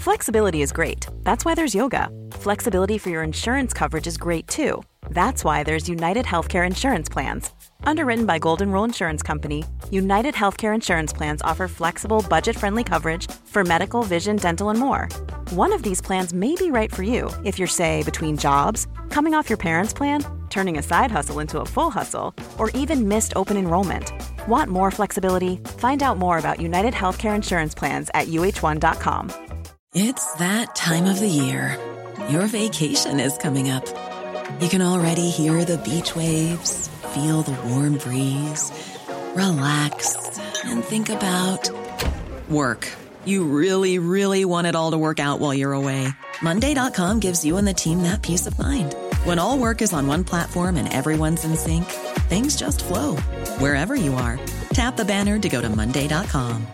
Flexibility is great. That's why there's yoga. Flexibility for your insurance coverage is great too. That's why there's United Healthcare Insurance Plans. Underwritten by Golden Rule Insurance Company, United Healthcare Insurance Plans offer flexible, budget-friendly coverage for medical, vision, dental, and more. One of these plans may be right for you if you're, say, between jobs, coming off your parents' plan, turning a side hustle into a full hustle, or even missed open enrollment. Want more flexibility? Find out more about United Healthcare Insurance Plans at uh1.com. It's that time of the year. Your vacation is coming up. You can already hear the beach waves, feel the warm breeze, relax, and think about work. You really, really want it all to work out while you're away. Monday.com gives you and the team that peace of mind. When all work is on one platform and everyone's in sync, things just flow. Wherever you are, tap the banner to go to Monday.com.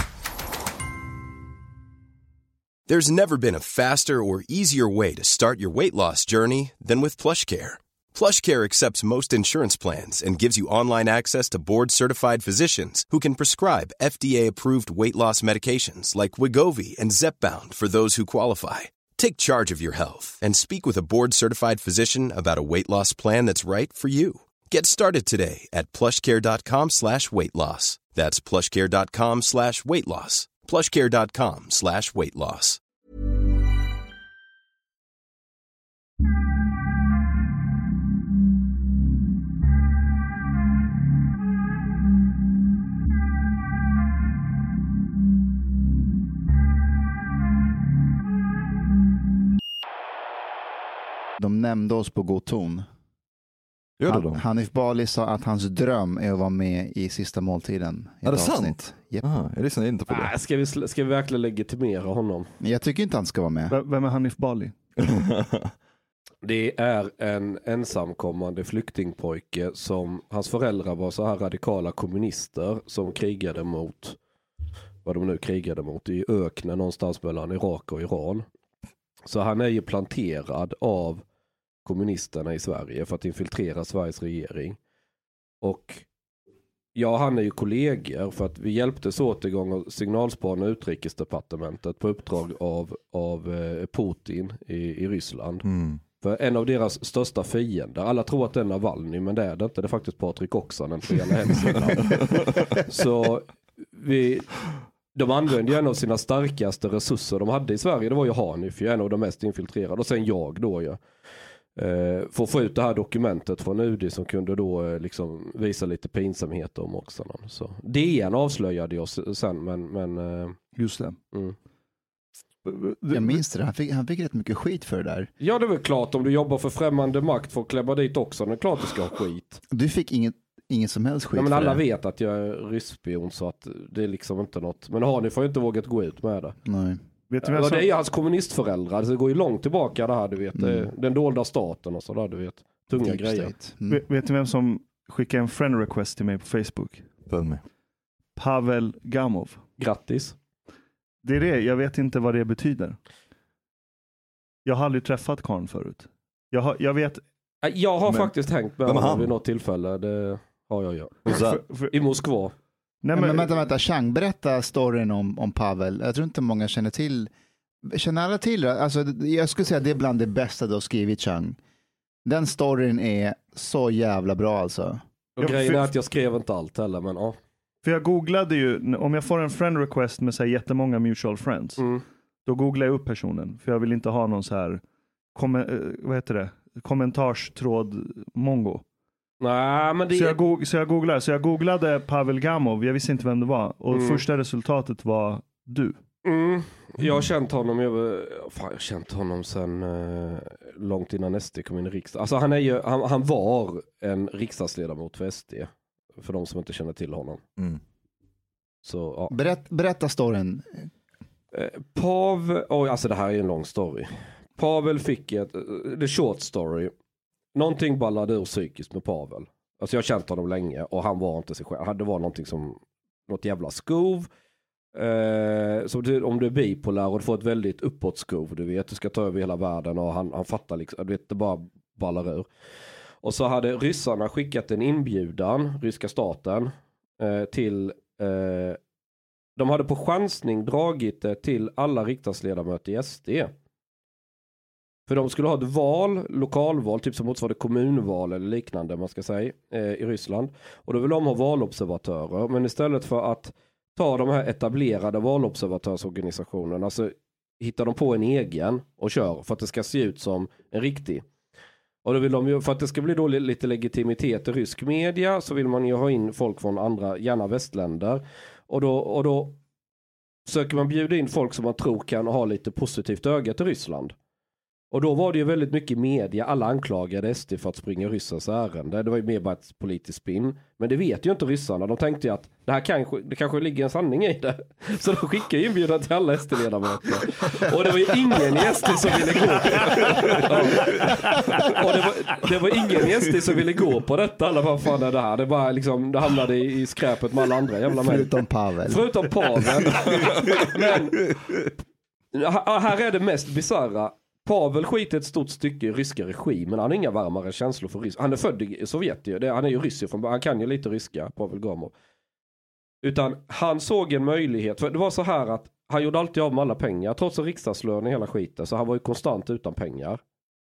There's never been a faster or easier way to start your weight loss journey than with PlushCare. PlushCare accepts most insurance plans and gives you online access to board-certified physicians who can prescribe FDA-approved weight loss medications like Wegovy and Zepbound for those who qualify. Take charge of your health and speak with a board-certified physician about a weight loss plan that's right for you. Get started today at plushcare.com/weightloss. That's plushcare.com/weightloss. plushcare.com/weightloss. De nämnde oss på god ton. Hanif Bali sa att hans dröm är att vara med i Sista måltiden. Är det sant? Yep. Aha, jag lyssnar inte på det. Ska vi verkligen legitimera honom? Jag tycker inte han ska vara med. Vem är Hanif Bali? Det är en ensamkommande flyktingpojke som hans föräldrar var så här radikala kommunister som krigade mot vad de nu krigade mot i öknen någonstans mellan Irak och Iran. Så han är ju planterad av kommunisterna i Sverige för att infiltrera Sveriges regering. Och ja, han är ju kollegor för att vi hjälptes åt igång och signalspana utrikesdepartementet på uppdrag av Putin i Ryssland. För en av deras största fiender, alla tror att det är Navalny, men det är det inte. Det är faktiskt Patrik Oksanen på hela hemsidan. Så de använde ju en av sina starkaste resurser de hade i Sverige. Det var ju Hanif, en av de mest infiltrerade. Och sen jag då ju. För att få ut det här dokumentet från UD som kunde då liksom visa lite pinsamhet om Oksanen. Så DN avslöjade oss sen, men just det. Jag minns det. Han fick rätt mycket skit för det där. Ja, det är väl klart om du jobbar för främmande makt för att klämma dit också. Det är klart du ska ha skit. Du fick ingen som helst skit. Ja, men för alla det. vet att jag är ryssspion så att det är liksom inte något. Men Hanif får ju inte vågat gå ut med det. Nej. Vet du vem det är ju hans kommunistföräldrar. Det går ju långt tillbaka det här, du vet. Den dolda staten och så där, du vet. Tunga Deep grejer. Vet du vem som skickade en friend request till mig på Facebook? Följ med. Pavel Gamov. Grattis. Det är det, jag vet inte vad det betyder. Jag har aldrig träffat karln förut. Jag vet... Jag har faktiskt hängt med honom vid något tillfälle. Det har jag gjort. I Moskva. Nej, men vänta. Chang, berätta storyn om Pavel. Jag tror inte många känner alla till det? Alltså, jag skulle säga att det är bland det bästa du har skrivit, Chang. Den storyn är så jävla bra alltså. Och grejen är att jag skrev inte allt heller, men ja. För jag googlade ju, om jag får en friend request med så här jättemånga mutual friends, då googlar jag upp personen. För jag vill inte ha någon så här, vad heter det? Kommentarstråd mongo. Nej, men det... Så jag googlade Pavel Gamov, jag visste inte vem det var. Och första resultatet var du. Jag har känt honom, jag har känt honom sen långt innan SD kom in i riksdagen. Alltså han var en riksdagsledamot för SD. För de som inte känner till honom. Så, ja. Berätta storyn. Alltså det här är en lång story. Pavel fick the short story. Någonting ballade ur psykiskt med Pavel. Alltså jag har känt honom länge och han var inte sig själv. Det var någonting som något jävla skov. Så om du är bipolär och du får ett väldigt uppåtskov, du vet, du ska ta över hela världen och han fattar liksom, du vet, det bara ballar ur. Och så hade ryssarna skickat en inbjudan, ryska staten, till de hade på chansning dragit det till alla riksdagsledamöter i SD. För de skulle ha ett val, lokalval, typ som motsvarande kommunval eller liknande man ska säga i Ryssland. Och då vill de ha valobservatörer. Men istället för att ta de här etablerade valobservatörsorganisationerna så hittar de på en egen och kör för att det ska se ut som en riktig. Och då vill de ju, för att det ska bli då lite legitimitet i rysk media så vill man ju ha in folk från andra, gärna västländer. Och då söker man bjuda in folk som man tror kan ha lite positivt öga till Ryssland. Och då var det ju väldigt mycket media. Alla anklagade SD för att springa ryssars ärende. Det var ju mer bara ett politiskt spinn. Men det vet ju inte ryssarna. De tänkte ju att det kanske ligger en sanning i det. Så de skickade inbjudan till alla SD-ledamöter. Och det var ju ingen i SD som ville gå på och det var ingen i SD som ville gå på detta. Alla vad fan är det här? Det bara liksom, det hamnade i skräpet med alla andra jävla män. Förutom Pavel. Men här är det mest bizarra. Pavel skiter ett stort stycke i ryska regimen. Han har inga varmare känslor för rysk. Han är född i Sovjet. Han är ju ryss från, han kan ju lite ryska, Pavel Gamov. Utan han såg en möjlighet. För det var så här att han gjorde alltid av med alla pengar. Trots en riksdagslön i hela skiten. Så han var ju konstant utan pengar.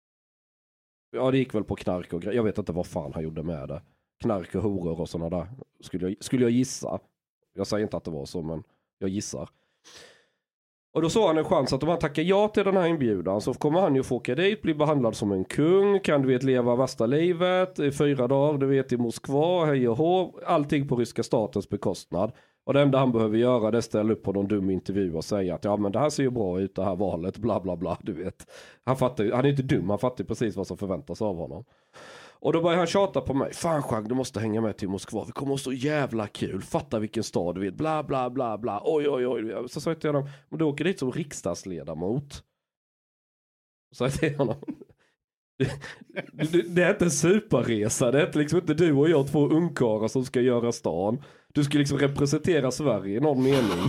Ja, det gick väl på knark och grejer. Jag vet inte vad fan han gjorde med det. Knark och horor och sådana där. Skulle jag gissa. Jag säger inte att det var så, men jag gissar. Och då såg han en chans att om han tackar ja till den här inbjudan så kommer han ju få åka dit, bli behandlad som en kung, kan du vet leva värsta livet i 4 dagar, du vet i Moskva, hej och hå, allting på ryska statens bekostnad. Och det enda han behöver göra det är ställa upp på någon dum intervju och säga att ja men det här ser ju bra ut det här valet, bla bla bla, du vet. Han är inte dum, han fattar precis vad som förväntas av honom. Och då börjar han tjata på mig. Fan Jean, du måste hänga med till Moskva. Vi kommer att så jävla kul. Fatta vilken stad du vet. Bla bla bla bla. Oj oj oj. Så sa jag till honom. Men du åker dit som riksdagsledamot. Så sa jag till honom. Det är inte en superresa. Det är inte liksom inte du och jag 2 ungkarlar som ska göra stan. Du ska liksom representera Sverige i någon mening.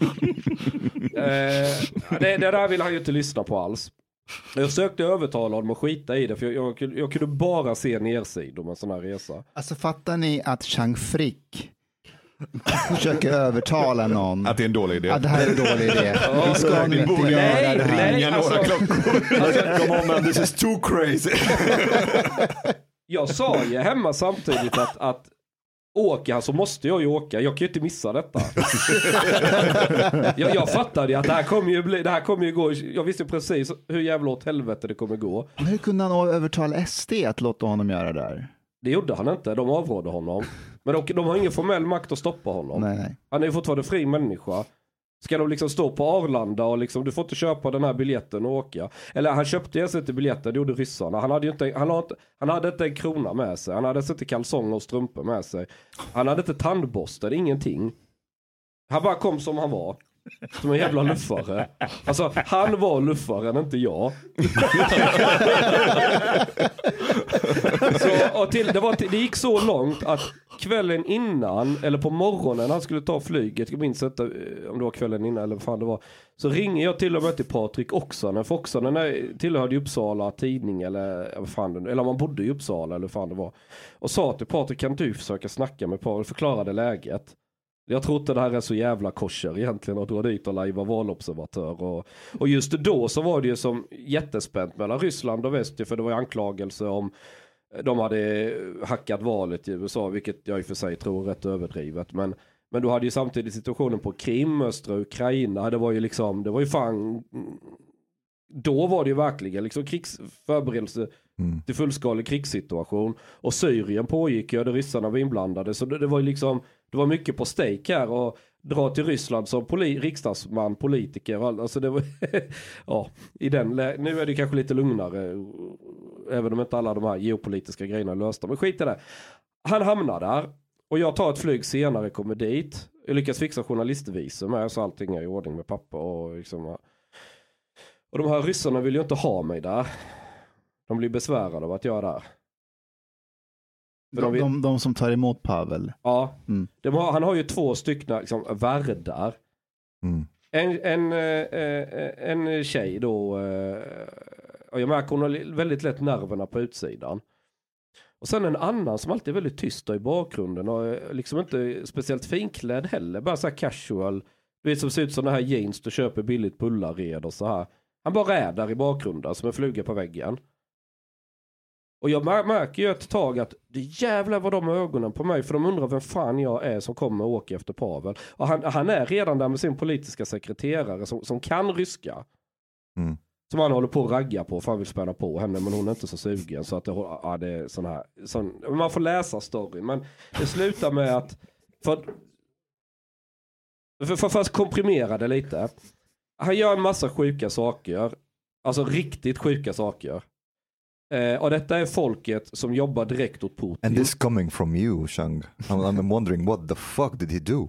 Det där vill han ju inte lyssna på alls. Jag försökte övertala honom att skita i det. För jag kunde bara se nedsidor med en sån här resa. Alltså fattar ni att Chang Frick försöker övertala någon att det är en dålig idé. Att det här är en dålig idé. Vi ska nu inte göra det här. Nej, come on man, this is too crazy. Jag sa ju hemma samtidigt att åka så måste jag ju åka. Jag kan ju inte missa detta. jag fattade ju att det här kommer ju gå. Jag visste precis hur jävla åt helvete det kommer gå. Men hur kunde han övertala SD att låta honom göra det där? Det gjorde han inte. De avrådde honom. Men de har ingen formell makt att stoppa honom. Nej. Han är ju fortfarande fri människa. Ska de liksom stå på Arlanda och liksom, du får inte köpa den här biljetten och åka. Eller han köpte ju inte biljetten, det gjorde ryssarna. Han hade inte en krona med sig. Han hade inte kalsonger och strumpor med sig. Han hade inte tandborste, ingenting. Han bara kom som han var. Som en jävla luffare. Alltså, han var luffaren, inte jag. Det gick så långt att kvällen innan, eller på morgonen han skulle ta flyget, jag minns inte om det var kvällen innan eller vad fan det var, så ringer jag till och med till Patrik Oksanen, för Oksanen tillhörde Uppsala tidning eller vad fan, eller man bodde i Uppsala eller vad fan det var, och sa till Patrik, kan du försöka snacka med Pavel, förklarade läget. Jag tror inte det här är så jävla kosher egentligen att dra dit och lajva valobservatör. Och just då så var det ju som jättespänt mellan Ryssland och väst, för det var ju anklagelse om de hade hackat valet i USA, vilket jag i och för sig tror är rätt överdrivet. Men du hade ju samtidigt situationen på Krim, östra Ukraina. Det var ju liksom, det var ju fan, då var det ju verkligen liksom krigsförberedelse till fullskalig krigssituation. Och Syrien pågick ju, där ryssarna var inblandade. Så det var ju liksom, det var mycket på stake här, och dra till Ryssland som riksdagsman, politiker. Alltså det var ja, nu är det kanske lite lugnare, även om inte alla de här geopolitiska grejerna är lösta. Men skit i det. Han hamnar där och jag tar ett flyg senare, kommer dit. Jag lyckas fixa journalistvisum med, så allting är i ordning med pappa och liksom. Och de här ryssarna vill ju inte ha mig där. De blir besvärade av att jag är där. De som tar emot Pavel. Ja, han har ju 2 stycken liksom, värdar. En tjej då, och jag märker hon har väldigt lätt nerverna på utsidan. Och sen en annan som alltid är väldigt tyst i bakgrunden och liksom inte speciellt finklädd heller, bara så här casual. Du vet som ser ut som den här jeans du köper billigt på Ullared och så här. Han bara är där i bakgrunden som en fluga på väggen. Och jag märker ju ett tag att det jävlar var de ögonen på mig. För de undrar vem fan jag är som kommer och åker efter Pavel. Och han är redan där med sin politiska sekreterare som kan ryska. Mm. Som han håller på att ragga på för han vill spänna på henne. Men hon är inte så sugen. Så att det är sån här. Man får läsa storyn. Men det slutar med att för att komprimera det lite. Han gör en massa sjuka saker. Alltså riktigt sjuka saker. Och detta är folket som jobbar direkt åt Putin. And this coming from you, Chang. I'm wondering what the fuck did he do?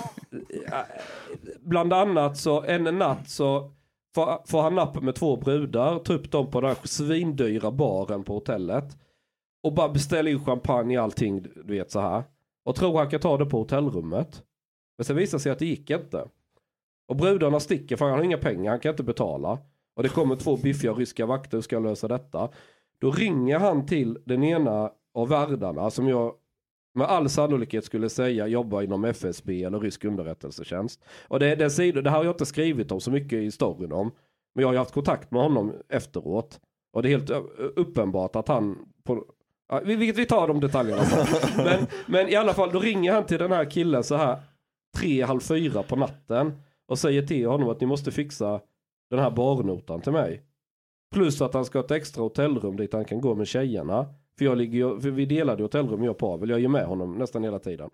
Bland annat så en natt så får han napp med 2 brudar. Ta upp dem på den här svindyra baren på hotellet. Och bara beställa in champagne och allting, du vet så här. Och tror han kan ta det på hotellrummet. Men sen visar sig att det gick inte. Och brudarna sticker för han har inga pengar, han kan inte betala. Och det kommer 2 biffiga ryska vakter och ska lösa detta. Då ringer han till den ena av värdarna som jag med all sannolikhet skulle säga jobbar inom FSB eller rysk underrättelsetjänst. Och det här har jag inte skrivit om så mycket i storyn om. Men jag har haft kontakt med honom efteråt. Och det är helt uppenbart att han... Vi tar de detaljerna. men i alla fall, då ringer han till den här killen så här 3:30 på natten. Och säger till honom att ni måste fixa den här barnotan till mig. Plus att han ska ha ett extra hotellrum dit han kan gå med tjejerna. För vi delade hotellrum, jag och Pavel. Jag är med honom nästan hela tiden.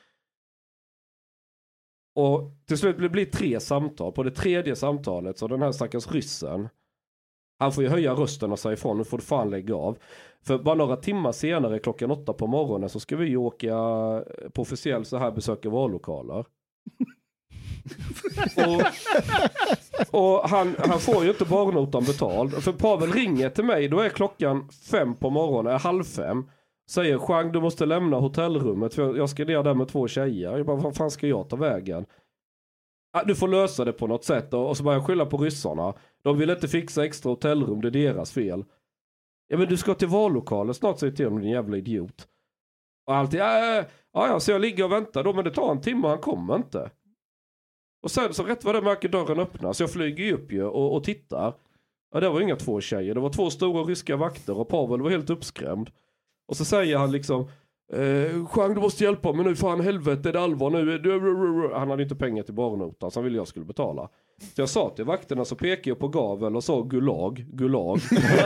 Och till slut blir det 3 samtal. På det 3:e samtalet så den här stackars ryssen. Han får ju höja rösten och säga ifrån. Nu får du fan lägga av. För bara några timmar senare, 8:00 på morgonen, så ska vi ju åka på officiellt så här besöka vallokaler. och han får ju inte barnotan betald. För Pavel ringer till mig. Då är klockan 5 på morgonen, 4:30. Säger Chang, du måste lämna hotellrummet för jag ska ner där med 2 tjejer. Jag bara, vad fan ska jag ta vägen? Du får lösa det på något sätt. Och så börjar jag skylla på ryssarna. De vill inte fixa extra hotellrum, det är deras fel. Ja, men du ska till vallokalen snart, säger till honom, din jävla idiot. Och alltid, ja, så jag ligger och väntar då, men det tar en timme och han kommer inte. Och sen så rätt vad det märker dörren öppnas. Så jag flyger ju upp ju och tittar. Ja, det var inga 2 tjejer. Det var 2 stora ryska vakter och Pavel var helt uppskrämd. Och så säger han liksom Chang, du måste hjälpa mig nu, fan helvete, är det allvar nu? Han hade inte pengar till barnotan, så han ville jag skulle betala. Så jag sa till vakterna, så pekade jag på gavel och sa gulag. och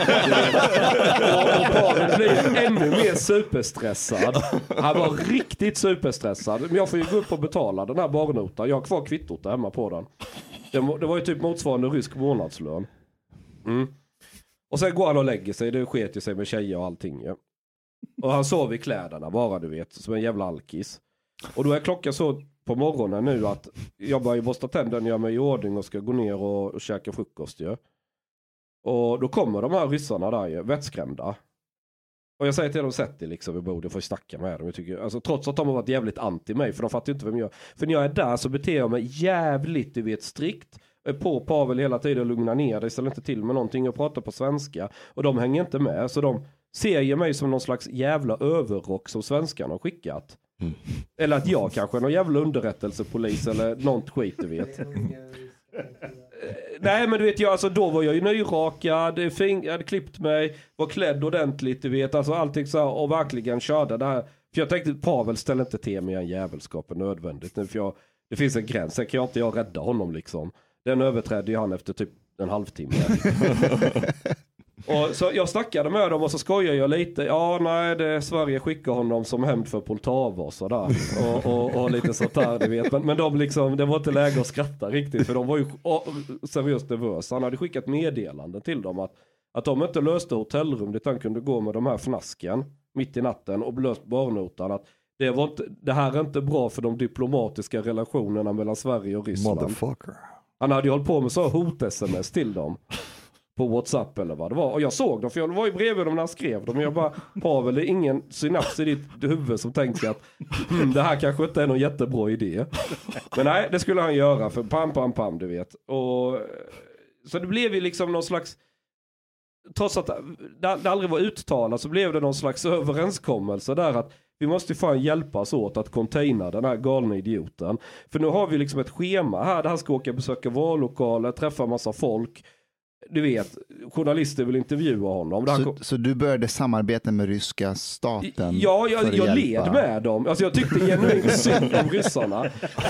Pavel blev ännu mer superstressad. Han var riktigt superstressad. Men jag får ju gå upp och betala den här barnotan. Jag har kvar kvittot där hemma på den. Det var ju typ motsvarande rysk månadslön. Och sen går han och lägger sig. Det sket ju sig med tjejer och allting, ja. Och han sov i kläderna bara, du vet, som en jävla alkis. Och då är klockan så på morgonen nu att jag bara borsta tänderna, gör mig i ordning och ska gå ner och käka frukost, ja. Och då kommer de här ryssarna där, vettskrämda. Och jag säger till dem, sätt dig liksom vid bordet, får snacka med dem. Jag tycker, alltså, trots att de har varit jävligt anti mig, för de fattar inte vem jag är. För när jag är där så beter jag mig jävligt, du vet, strikt. På Pavel hela tiden, lugna ner dig, ställer inte till med någonting och pratar på svenska. Och de hänger inte med, så de ser ju mig som någon slags jävla överrock som svenskarna har skickat. Eller att jag kanske är någon jävla underrättelsepolis eller något skit, du vet. Nej, men du vet, alltså, då var jag ju nyrakad, jag hade klippt mig, var klädd ordentligt, du vet, alltså allting så här, och verkligen körde det här. För jag tänkte, Pavel ställer inte till mig en jävelskap nödvändigt nu, för det finns en gräns, sen kan jag inte rädda honom liksom. Den överträdde ju han efter typ en halvtimme. Och så jag snackade med dem och så skojade jag lite. Ja, nej, Sverige skickar honom som hämnd för Poltava och sådär. Och lite sånt där, du vet. Men de liksom, det var inte läge att skratta riktigt. För de var ju seriöst nervösa. Han hade skickat meddelanden till dem att de inte löste hotellrum dit han kunde gå med de här flasken mitt i natten och löst barnotan. Att det här är inte bra för de diplomatiska relationerna mellan Sverige och Ryssland. Motherfucker. Han hade ju hållit på med så hot-sms till dem. På WhatsApp eller vad det var. Och jag såg dem, för jag var ju bredvid dem när han skrev dem. Jag bara, Pavel, det är ingen synaps i ditt huvud som tänker att det här kanske inte är någon jättebra idé. Men nej, det skulle han göra, för pam, du vet. Och så det blev ju liksom någon slags trots att det aldrig var uttalat så blev det någon slags överenskommelse där att vi måste fan hjälpas åt att containa den här galna idioten. För nu har vi liksom ett schema här där han ska åka besöka vallokaler, träffa massa folk. Du vet, journalister vill intervjua honom. Så du började samarbeta med ryska staten? Ja, jag led med dem. Alltså jag tyckte genuint synd om ryssarna.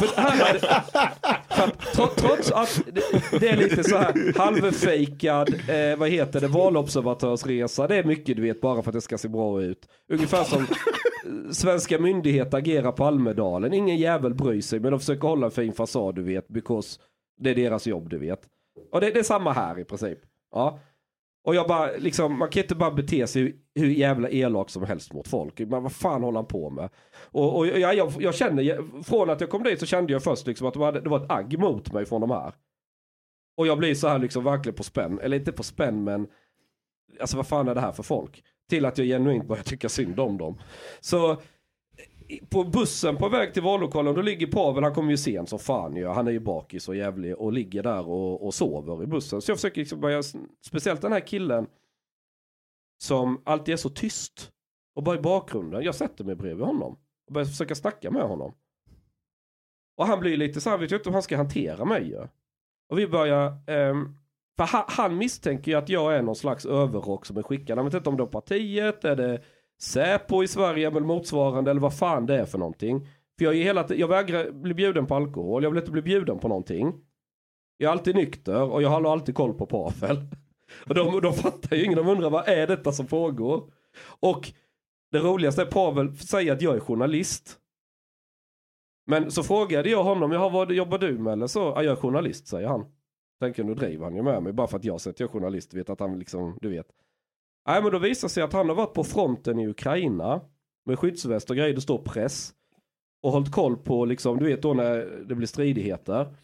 Trots att det är lite så här halvfejkad, valobservatörsresa. Det är mycket, du vet, bara för att det ska se bra ut. Ungefär som svenska myndigheter agerar på Almedalen. Ingen jävel bryr sig, men de försöker hålla en fin fasad, du vet, because det är deras jobb, du vet. Och det är samma här i princip. Ja. Och jag bara, liksom, man kan inte bara bete sig hur jävla elak som helst mot folk. Men vad fan håller han på med? Och jag kände, från att jag kom dit så kände jag först liksom att det var ett agg mot mig från de här. Och jag blir så här liksom verkligen på spänn. Eller inte på spänn, men alltså vad fan är det här för folk? Till att jag genuint börjar tycka synd om dem. Så på bussen på väg till vallokalen, då ligger Pavel, han kommer ju sent som fan ju. Han är ju bakis och jävlig och ligger där och sover i bussen. Så jag försöker liksom börja, speciellt den här killen som alltid är så tyst och bara i bakgrunden. Jag sätter mig bredvid honom och börjar försöka snacka med honom. Och han blir lite så här, vet jag inte om han ska hantera mig ju. Och vi börjar, för han misstänker ju att jag är någon slags överrock som är skickad. Han vet inte om det är partiet, är det Säpo i Sverige eller motsvarande eller vad fan det är för någonting. För jag vägrar bli bjuden på alkohol. Jag vill inte bli bjuden på någonting. Jag är alltid nykter och jag har alltid koll på Pavel. Och de fattar ju ingen. De undrar vad är detta som pågår. Och det roligaste är Pavel säger att jag är journalist. Men så frågade jag honom, vad jobbar du med? Eller så, jag är journalist, säger han. Tänker nu driver han ju med mig bara för att jag säger att jag är journalist. Vet att han liksom, du vet. Nej, men då visar sig att han har varit på fronten i Ukraina med skyddsväst och grejer, det står press och hållit koll på liksom, du vet då när det blir stridigheter.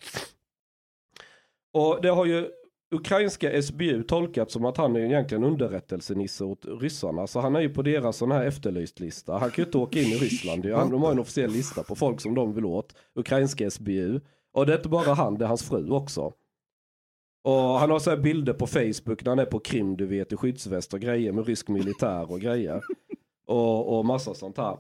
Och det har ju ukrainska SBU tolkat som att han är egentligen underrättelsenisse åt ryssarna, så han är ju på deras sån här efterlyst lista. Han kan ju inte åka in i Ryssland. De har en officiell lista på folk som de vill åt, ukrainska SBU. Och det är inte bara han, det är hans fru också. Och han har så här bilder på Facebook när han är på Krim, du vet, i skyddsväst och grejer med rysk militär och grejer. Och massa sånt här.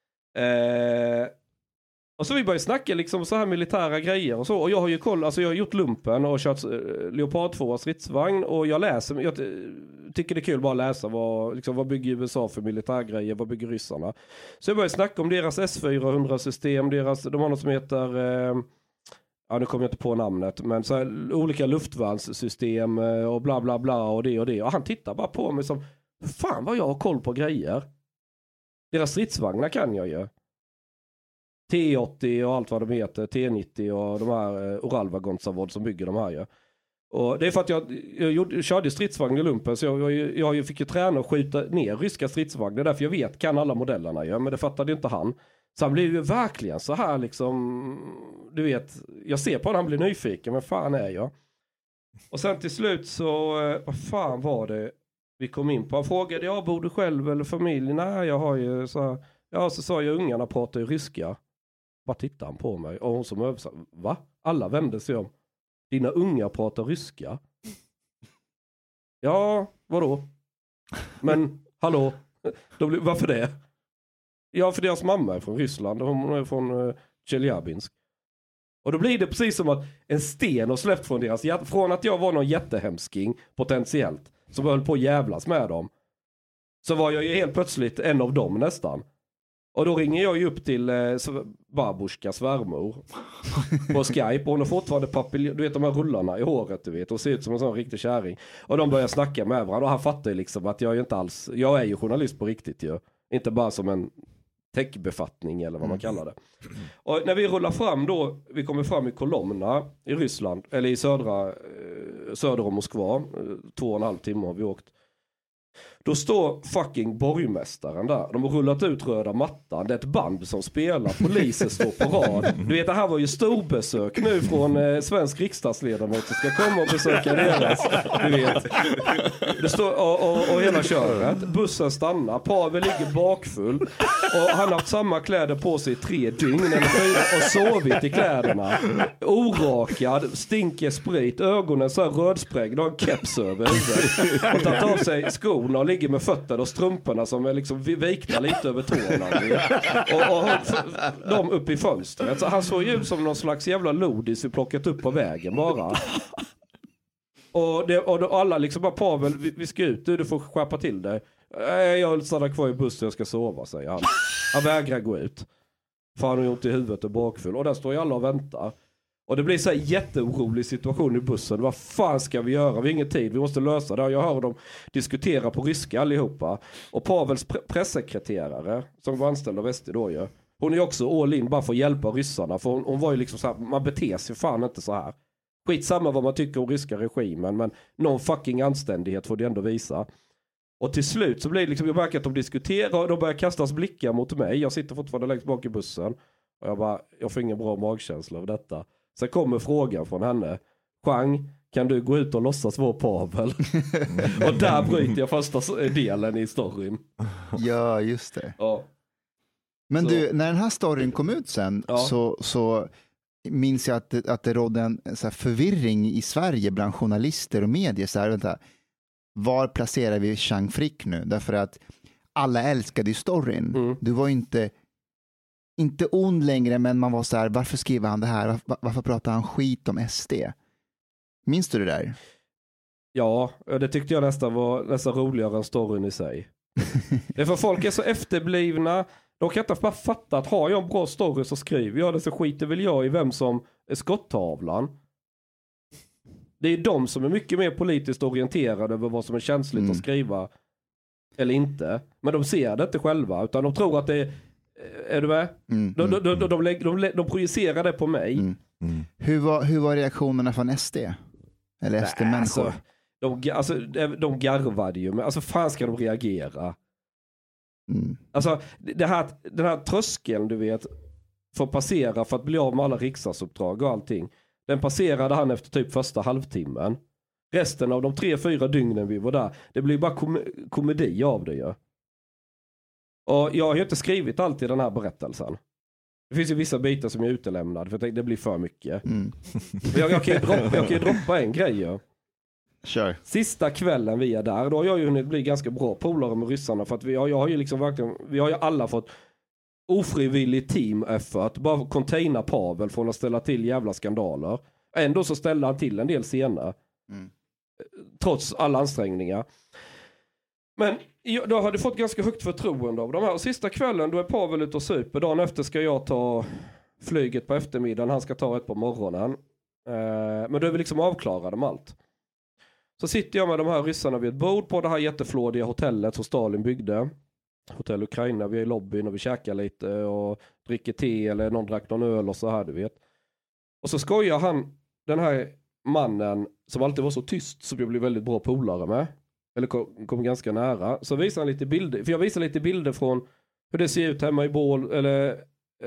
Och så vi börjar snacka liksom så här militära grejer och så. Och jag har ju koll, alltså jag har gjort lumpen och kört Leopard 2 stridsvagn. Och jag läser, jag tycker det är kul bara att läsa vad bygger USA för militärgrejer, vad bygger ryssarna. Så jag börjar snacka om deras S-400-system, de har något som heter... nu kommer jag inte på namnet, men så här, olika luftvärnssystem och bla bla bla och det och det. Och han tittar bara på mig som, fan vad jag har koll på grejer. Deras stridsvagnar kan jag ju. T80 och allt vad de heter, T90 och de här Oralvagonzavod som bygger de här ju. Och det är för att jag körde stridsvagn i lumpen, så jag fick ju träna och skjuta ner ryska stridsvagnar. Därför jag kan alla modellerna ju, men det fattade inte han. Så han blir ju verkligen så här liksom, du vet, jag ser på att han blir nyfiken, men fan är jag? Och sen till slut så, vad fan var det vi kom in på? Han frågade, bor du själv eller familj? Nej, jag har ju så sa jag, ungarna pratar ju ryska. Bara tittade han på mig och hon som översatte, va? Alla vände sig om. Dina unga pratar ryska? Ja, vadå? Men, hallå? Varför det? Ja, för deras mamma är från Ryssland och hon är från Tjeljabinsk. Och då blir det precis som att en sten har släppt från deras hjärta. Från att jag var någon jättehemsking, potentiellt, som höll på att jävlas med dem, så var jag ju helt plötsligt en av dem nästan. Och då ringer jag ju upp till Babushka svärmor på Skype. Och hon har fortfarande du vet de här rullarna i håret, du vet. Och ser ut som en sån riktig kärring. Och de börjar snacka med varandra. Och han fattar ju liksom att jag är ju journalist på riktigt ju. Inte bara som en techbefattning eller vad man kallar det. Och när vi rullar fram då, vi kommer fram i Kolomna i Ryssland, eller i söder om Moskva, 2,5 timmar har vi åkt. Då står fucking borgmästaren där. De har rullat ut röda mattan. Det är ett band som spelar. Poliser står på rad. Du vet, det här var ju storbesök nu från svensk riksdagsledamöter ska komma och besöka deras. Du vet. Det står och hela köret. Bussen stannar. Pavel ligger bakfull. Och han har haft samma kläder på sig i 3 dygn eller 4 och sovit i kläderna. Orakad, stinker sprit, ögonen så här rödsprängd och en keps över huvudet. Och tagit av sig skorna och ligger med fötterna och strumporna som är liksom vikta lite över tårna. Och de upp i fönstret. Så han såg ju ut som någon slags jävla lodis vi plockat upp på vägen bara. Och alla liksom bara, Pavel, vi ska ut, du får skärpa till dig. Jag stannar kvar i bussen, jag ska sova, säger han. Han vägrar gå ut. För han har gjort i huvudet och bakfull. Och där står ju alla och väntar. Och det blir så här jätteorolig situation i bussen. Vad fan ska vi göra? Vi har ingen tid, vi måste lösa det. Och jag hör dem diskutera på ryska allihopa. Och Pavels pressekreterare, som var anställd av SD då ju. Hon är också all in bara för att hjälpa ryssarna. För hon var ju liksom så här, man beter sig fan inte så här. Skitsamma vad man tycker om ryska regimen. Men någon fucking anständighet får det ändå visa. Och till slut så blir det liksom, jag märker att de diskuterar och de börjar kastas blickar mot mig. Jag sitter fortfarande längst bak i bussen. Och jag får ingen bra magkänsla av detta. Sen kommer frågan från henne. Chang, kan du gå ut och låtsas vara Pavel? Och där bryter jag första delen i storyn. Ja, just det. Ja. Men Så. du, när den här storyn kom ut sen så minns jag att det rådde en så här förvirring i Sverige bland journalister och medier. Så här, vänta, var placerar vi Chang Frick nu? Därför att alla älskade ju storyn. Mm. Du var ju inte ond längre, men man var så här, varför skriver han det här? Varför pratar han skit om SD? Minns du det där? Ja, det tyckte jag nästan var nästan roligare än storyn i sig. Det är för folk är så efterblivna. De kan inte bara fatta att har jag en bra story så skriver jag det, så skiter väl jag i vem som är skottavlan. Det är de som är mycket mer politiskt orienterade över vad som är känsligt att skriva eller inte. Men de ser det inte själva, utan de tror att det är du med? De projicerar det på mig. Hur var reaktionerna från SD? Eller SD-människor? De garvade ju. Men alltså fan ska de reagera? Alltså den här tröskeln, du vet, får passera för att bli av med alla riksdagsuppdrag och allting. Den passerade han efter typ första halvtimmen. Resten av de 3-4 dygnen vi var där, det blir bara komedi av det ju. Och jag har ju inte skrivit allt i den här berättelsen. Det finns ju vissa bitar som jag är utelämnad för det blir för mycket. Jag kan ju droppa en grej ju. Sure. Sista kvällen vi är där, då har jag ju hunnit bli ganska bra polare med ryssarna, för att jag har ju liksom verkligen, vi har ju alla fått ofrivillig team effort, bara containa Pavel från att ställa till jävla skandaler. Ändå så ställde han till en del scener. Trots alla ansträngningar. Men då har du fått ganska högt förtroende av de här. Och sista kvällen då är Pavel ute och super. Dagen efter ska jag ta flyget på eftermiddagen. Han ska ta ett på morgonen. Men då är vi liksom avklarade med allt. Så sitter jag med de här ryssarna vid ett bord på det här jätteflådiga hotellet som Stalin byggde. Hotell Ukraina. Vi är i lobbyn och vi käkar lite och dricker te eller någon drack någon öl och så här, du vet. Och så skojar han, den här mannen som alltid var så tyst, som jag blev väldigt bra polare med. Eller kom ganska nära. Så visar han lite bilder. För jag visar lite bilder från hur det ser ut hemma i Bålsta.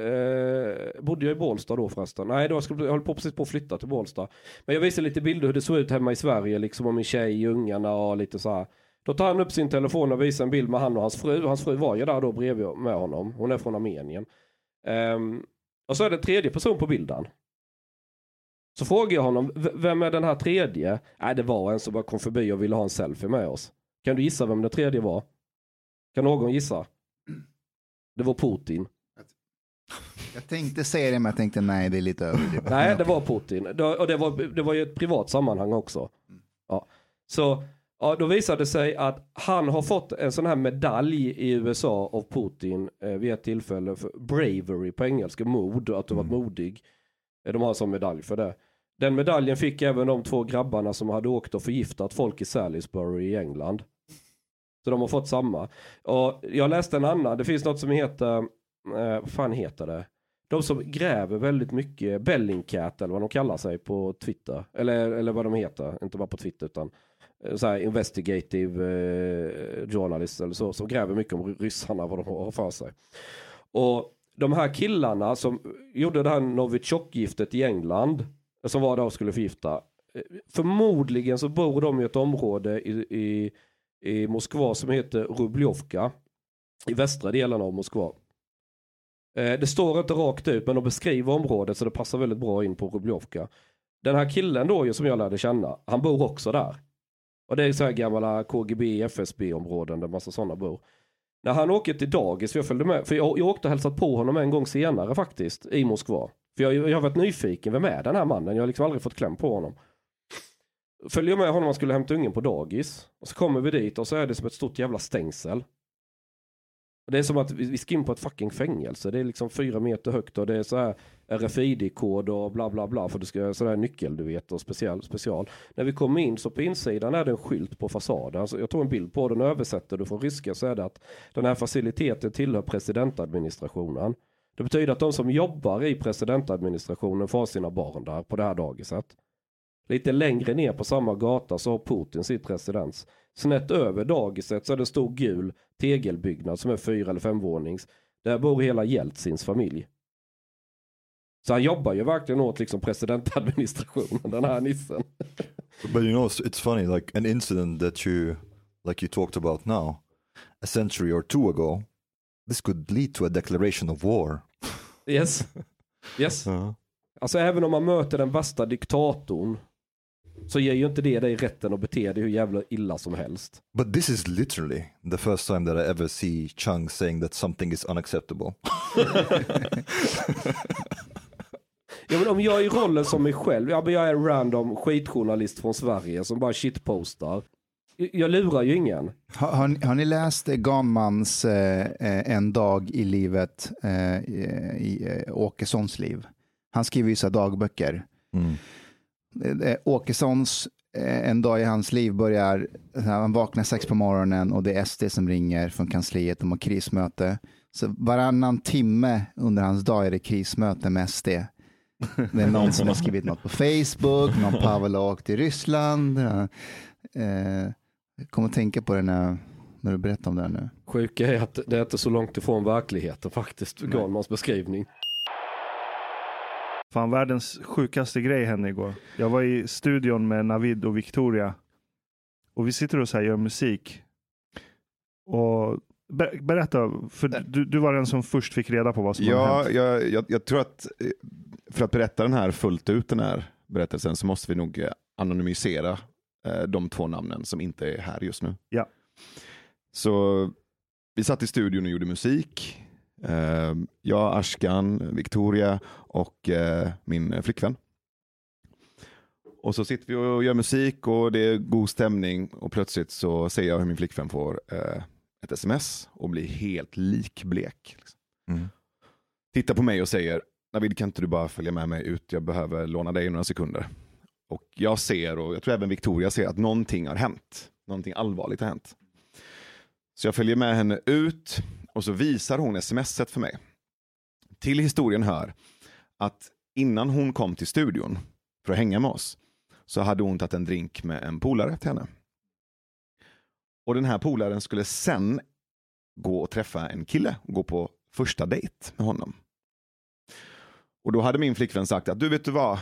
Bodde jag i Bålsta då förresten? Nej, jag höll precis på att flytta till Bålsta. Men jag visar lite bilder hur det såg ut hemma i Sverige. Liksom om min tjej, ungarna och lite så här. Då tar han upp sin telefon och visar en bild med han och hans fru. Hans fru var ju där då bredvid med honom. Hon är från Armenien. Och så är det en tredje person på bilden. Så frågar jag honom, vem är den här tredje? Nej, det var en som bara kom förbi och ville ha en selfie med oss. Kan du gissa vem den tredje var? Kan någon gissa? Det var Putin. Jag tänkte säga det, men jag tänkte nej, det är lite överdrivet. Nej, det var Putin. Och det var ju ett privat sammanhang också. Ja. Så då visade det sig att han har fått en sån här medalj i USA av Putin vid ett tillfälle för bravery på engelska, mod, att du varit modig. De har en sån medalj för det. Den medaljen fick även de 2 grabbarna som hade åkt och förgiftat folk i Salisbury i England. Så de har fått samma. Och jag läste en annan. Det finns något som heter, vad fan heter det? De som gräver väldigt mycket, Bellingcat eller vad de kallar sig på Twitter. Eller vad de heter, inte bara på Twitter utan så här investigative journalists eller så. Som gräver mycket om ryssarna, vad de har för sig. Och de här killarna som gjorde det här Novichok-giftet i England, som var där och skulle förgifta. Förmodligen så bor de i ett område i Moskva som heter Rubljovka. I västra delen av Moskva. Det står inte rakt ut, men de beskriver området så det passar väldigt bra in på Rubljovka. Den här killen då som jag lärde känna, han bor också där. Och det är så här gamla KGB, FSB-områden där massa sådana bor. När han åker till dagis, för jag följde med, för jag åkte och hälsat på honom en gång senare faktiskt, i Moskva. För jag har varit nyfiken, vem är den här mannen? Jag har liksom aldrig fått kläm på honom. Följer med honom, han skulle hämta ungen på dagis. Och så kommer vi dit och så är det som ett stort jävla stängsel. Det är som att vi ska in på ett fucking fängelse. Det är liksom 4 meter högt och det är så här RFID-kod och bla bla bla. För det ska sådär nyckel du vet och special. När vi kommer in så på insidan är det en skylt på fasaden. Alltså jag tog en bild på den och översätter du från ryska så är det att den här faciliteten tillhör presidentadministrationen. Det betyder att de som jobbar i presidentadministrationen får sina barn där på det här dagiset. Lite längre ner på samma gata så har Putin sitt residens. Snett över dagiset så är det en stor gul tegelbyggnad som är 4 eller 5 vånings. Där bor hela Jeltsins familj. Så han jobbar ju verkligen åt liksom presidentadministrationen, den här nissen. But you know, it's funny, like an incident that you talked about now, a century or 2 ago, this could lead to a declaration of war. Yes. Uh-huh. Alltså även om man möter den värsta diktatorn så ger ju inte det dig rätten att bete dig hur jävla illa som helst. But this is literally the first time that I ever see Chung saying that something is unacceptable. Ja, men om jag är i rollen som mig själv, jag är en random skitjournalist från Sverige som bara shitpostar. Jag lurar ju ingen. Har ni läst Ganmans En dag i livet i Åkessons liv? Han skriver ju så dagböcker. Åkessons En dag i hans liv börjar, han vaknar 6 på morgonen och det är SD som ringer från kansliet om ett krismöte. Så varannan timme under hans dag är det krismöte med SD. Det är någon som har skrivit något på Facebook, någon Pavel har åkt till Ryssland. Jag kommer att tänka på det när du berättar om det här nu. Sjuka är att det är inte så långt ifrån verkligheten faktiskt, Ganmans beskrivning. Fan, världens sjukaste grej hände igår. Jag var i studion med Navid och Victoria. Och vi sitter och så här gör musik. Och berätta, för du var den som först fick reda på vad som har hänt. Jag tror att för att berätta den här fullt ut, den här berättelsen, så måste vi nog anonymisera de 2 namnen som inte är här just nu. Ja. Så vi satt i studion och gjorde musik. Jag, Ashkan, Victoria och min flickvän. Och så sitter vi och gör musik och det är god stämning och plötsligt så ser jag hur min flickvän får ett sms och blir helt likblek. Liksom. Tittar på mig och säger: Navid, kan inte du bara följa med mig ut? Jag behöver låna dig några sekunder. Och jag ser, och jag tror även Victoria ser, att någonting har hänt. Någonting allvarligt har hänt. Så jag följer med henne ut och så visar hon smset för mig. Till historien hör att innan hon kom till studion för att hänga med oss så hade hon tagit en drink med en polare till henne. Och den här polaren skulle sen gå och träffa en kille och gå på första dejt med honom. Och då hade min flickvän sagt att du vet du vad,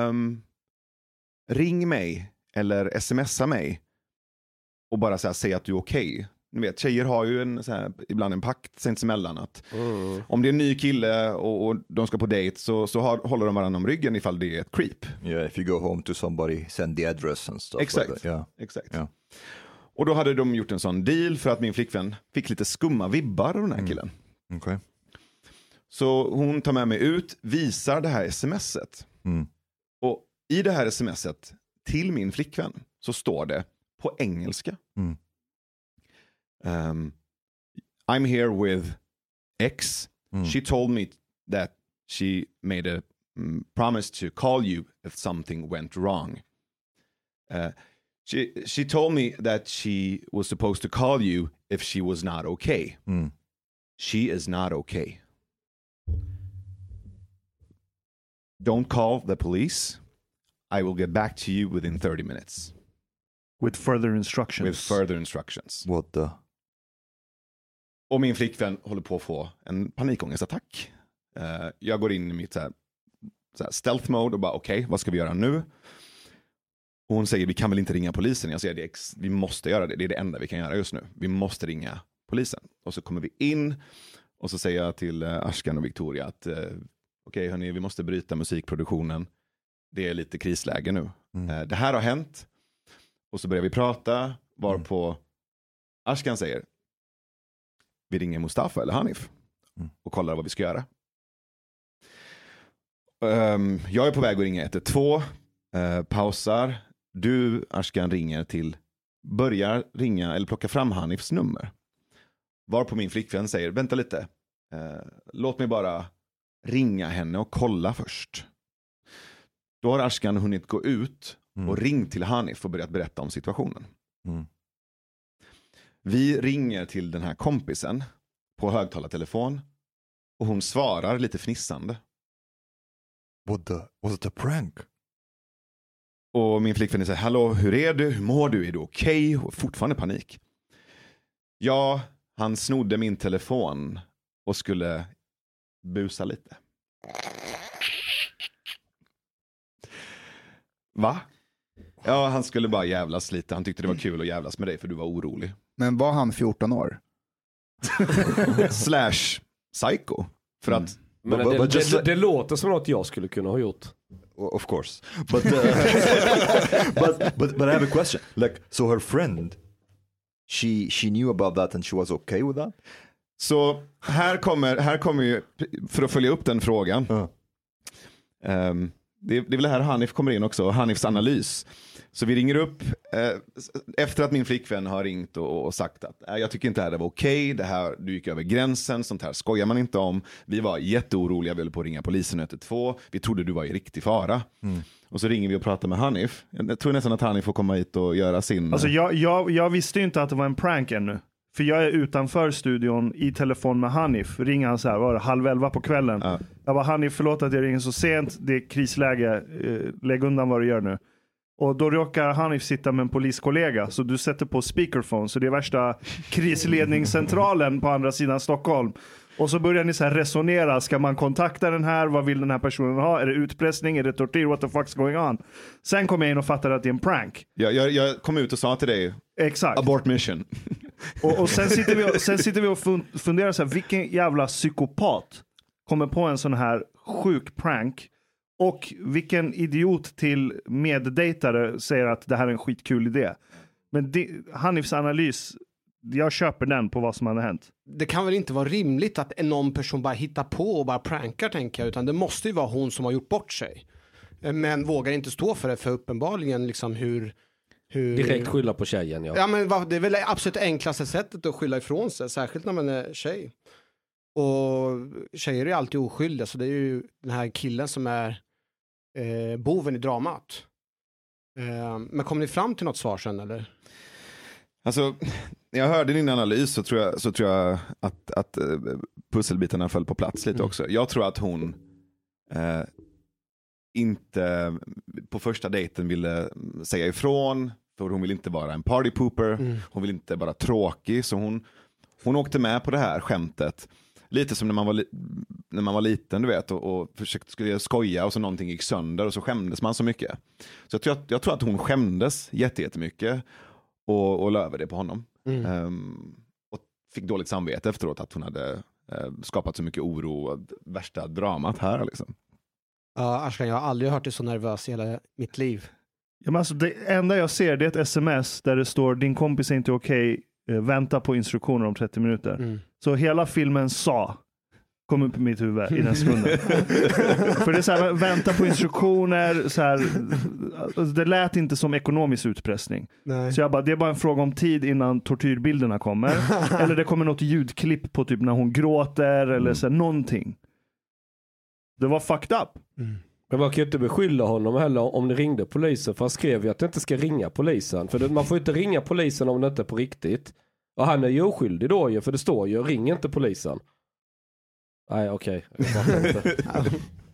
ring mig eller smsa mig och bara så här, säga att du är okej. Ni vet, tjejer har ju ibland en pakt sinsemellan att om det är en ny kille och de ska på dejt så håller de varandra om ryggen ifall det är ett creep. Yeah, if you go home to somebody, send the address and stuff. Exakt, like that. Yeah. Exakt. Yeah. Och då hade de gjort en sån deal för att min flickvän fick lite skumma vibbar av den här killen. Okay. Så hon tar med mig ut, visar det här smset. Och i det här smset till min flickvän så står det på engelska. I'm here with X. She told me that she made a promise to call you if something went wrong. She told me that she was supposed to call you if she was not okay. She is not okay. don't call the police. I will get back to you within 30 minutes. With further instructions. What the? Och min flickvän håller på att få en panikångestattack. Jag går in i mitt så här stealth mode och bara okej, vad ska vi göra nu? Och hon säger, vi kan väl inte ringa polisen? Jag säger, vi måste göra det. Det är det enda vi kan göra just nu. Vi måste ringa polisen. Och så kommer vi in och så säger jag till Ashkan och Victoria att okej, hörni, vi måste bryta musikproduktionen. Det är lite krisläge nu. Det här har hänt. Och så börjar vi prata, varpå Ashkan säger, vi ringer Mustafa eller Hanif och kollar vad vi ska göra. Jag är på väg att ringa 112, pausar. Du, Ashkan, börjar ringa eller plocka fram Hanifs nummer. Varpå min flickvän säger, vänta lite, låt mig bara ringa henne och kolla först. Då har Ashkan hunnit gå ut och ringt till Hanif och börjat berätta om situationen. Vi ringer till den här kompisen på högtalartelefon och hon svarar lite fnissande. Was it a prank? Och min flickvän säger, hallå, hur är du? Hur mår du? Är du okej? Och fortfarande panik. Ja, han snodde min telefon och skulle busa lite. Va? Ja, han skulle bara jävlas lite. Han tyckte det var kul att jävlas med dig för du var orolig. Men var han 14 år? / psycho. För att... Men det låter som något jag skulle kunna ha gjort. Of course. But I have a question. Like, so her friend, she knew about that and she was okay with that? Så här kommer ju, för att följa upp den frågan. Det är väl det här Hanif kommer in också, Hanifs analys. Så vi ringer upp efter att min flickvän har ringt och sagt att jag tycker inte det här var okej. Det här, du gick över gränsen, sånt här skojar man inte om. Vi var jätteoroliga, vi höll på att ringa polisen 112. Vi trodde du var i riktig fara. Och så ringer vi och pratar med Hanif. Jag tror nästan att Hanif får komma hit och göra sin... Alltså jag visste ju inte att det var en prank ännu. För jag är utanför studion i telefon med Hanif. Ringer han så här, var det 22:30 på kvällen. Jag bara, Hanif, förlåt att jag ringer så sent. Det är krisläge. Lägg undan vad du gör nu. Och då råkar Hanif sitta med en poliskollega. Så du sätter på speakerphone. Så det är värsta krisledningscentralen på andra sidan Stockholm. Och så börjar ni så här resonera. Ska man kontakta den här? Vad vill den här personen ha? Är det utpressning? Är det tortyr? What the fuck's going on? Sen kom jag in och fattade att det är en prank. Jag kom ut och sa till dig. Exakt. Abort mission. Och sen sitter vi och funderar så här, vilken jävla psykopat kommer på en sån här sjuk prank, och vilken idiot till meddejtare säger att det här är en skitkul idé. Men Hanifs analys, jag köper den på vad som hade hänt. Det kan väl inte vara rimligt att någon person bara hittar på och bara prankar, tänker jag, utan det måste ju vara hon som har gjort bort sig. Men vågar inte stå för det, för uppenbarligen liksom hur direkt skylla på tjejen, ja. Ja, men det är väl absolut enklaste sättet att skylla ifrån sig, särskilt när man är tjej. Och tjejer är alltid oskyldiga, så det är ju den här killen som är boven i dramat. Men kom ni fram till något svar sen, eller? Alltså, när jag hörde din analys så tror jag att pusselbitarna föll på plats lite också. Jag tror att hon inte på första dejten ville säga ifrån, för hon vill inte vara en party pooper. Hon vill inte vara tråkig, så hon åkte med på det här skämtet. Lite som när man var liten, du vet, och skulle skoja och så någonting gick sönder och så skämdes man så mycket. Så jag tror att hon skämdes jättemycket och la över det på honom. Och fick dåligt samvete efteråt att hon hade skapat så mycket oro och värsta dramat här liksom. Ja, Ashkan, jag har aldrig hört dig så nervös i hela mitt liv. Ja, men alltså, det enda jag ser, det är ett sms där det står, din kompis är inte okej, vänta på instruktioner om 30 minuter. Så hela filmen kom upp i mitt huvud i den sekunden. För det är så här, vänta på instruktioner så här, det lät inte som ekonomisk utpressning. Nej. Så jag bara, det är bara en fråga om tid innan tortyrbilderna kommer. Eller det kommer något ljudklipp på typ när hon gråter eller så här, någonting. Det var fucked up. Men man kan ju inte beskylla honom heller om det ringde polisen, för han skrev ju att det inte ska ringa polisen. För man får inte ringa polisen om det inte är på riktigt. Och han är ju oskyldig då ju, för det står ju, ring inte polisen. Nej, okej.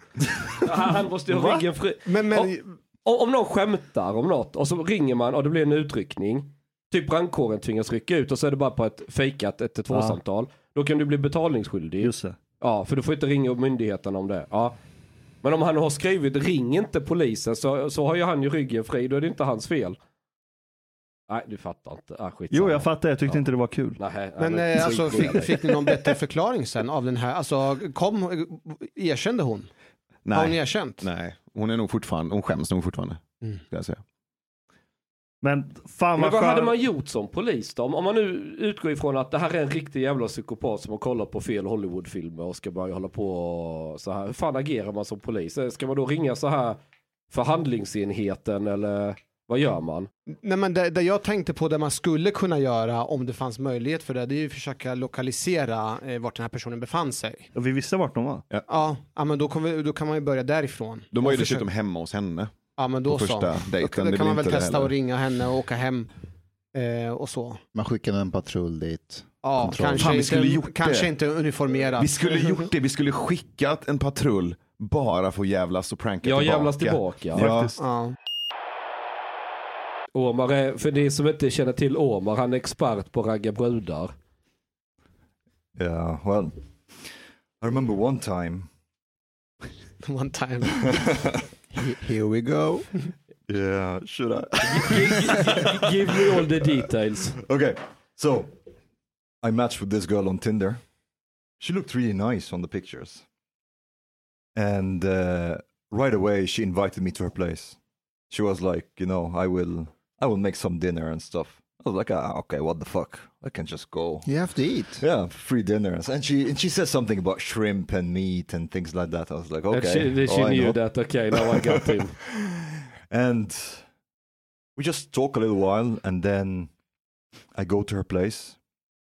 Han måste ha ryggen fri. Men Om någon skämtar om något och så ringer man och det blir en utryckning. Typ brandkåren tvingas rycka ut och så är det bara på ett fejkat 112-samtal. Då kan du bli betalningsskyldig. Just det. Ja, för du får inte ringa myndigheterna om det. Ja. Men om han har skrivit ring inte polisen så har ju han ju ryggen fri. Då är det inte hans fel. Nej, du fattar inte. Jo, jag fattar. Jag tyckte inte det var kul. Men alltså, fick ni någon bättre förklaring sen av den här? Alltså, erkände hon? Nej. Har hon erkänt? Nej, hon är nog fortfarande, hon skäms nog fortfarande. Ska jag säga. Men fan vad hade man gjort som polis då? Om man nu utgår ifrån att det här är en riktig jävla psykopat som har kollat på fel Hollywoodfilmer och ska börja hålla på så här. Hur fan agerar man som polis? Ska man då ringa så här förhandlingsenheten eller vad gör man? Nej, men det jag tänkte på, det man skulle kunna göra om det fanns möjlighet för det är ju att försöka lokalisera vart den här personen befann sig. Och vi visste vart de var. Ja, men då kan man ju börja därifrån. De var ju dessutom hemma hos henne. Ja, men då så. Då kan man väl testa att ringa henne och åka hem och så. Man skickar en patrull dit. Ja, kanske inte uniformerat. Vi skulle gjort det. Vi skulle skickat en patrull bara för jävlas och pranka tillbaka. Ja, jävlas tillbaka. Faktiskt. Ja. Omar är, för de som inte känner till Omar, han är expert på ragga brudar. Yeah, well, I remember one time. Here we go. Yeah, should I? Give me all the details. Okay, so I matched with this girl on Tinder. She looked really nice on the pictures. And right away she invited me to her place. She was like, I will make some dinner and stuff. I was like, okay, what the fuck? I can just go. You have to eat. Yeah, free dinners. And she said something about shrimp and meat and things like that. I was like, okay. She knew that. Okay, now I got him. And we just talk a little while, and then I go to her place.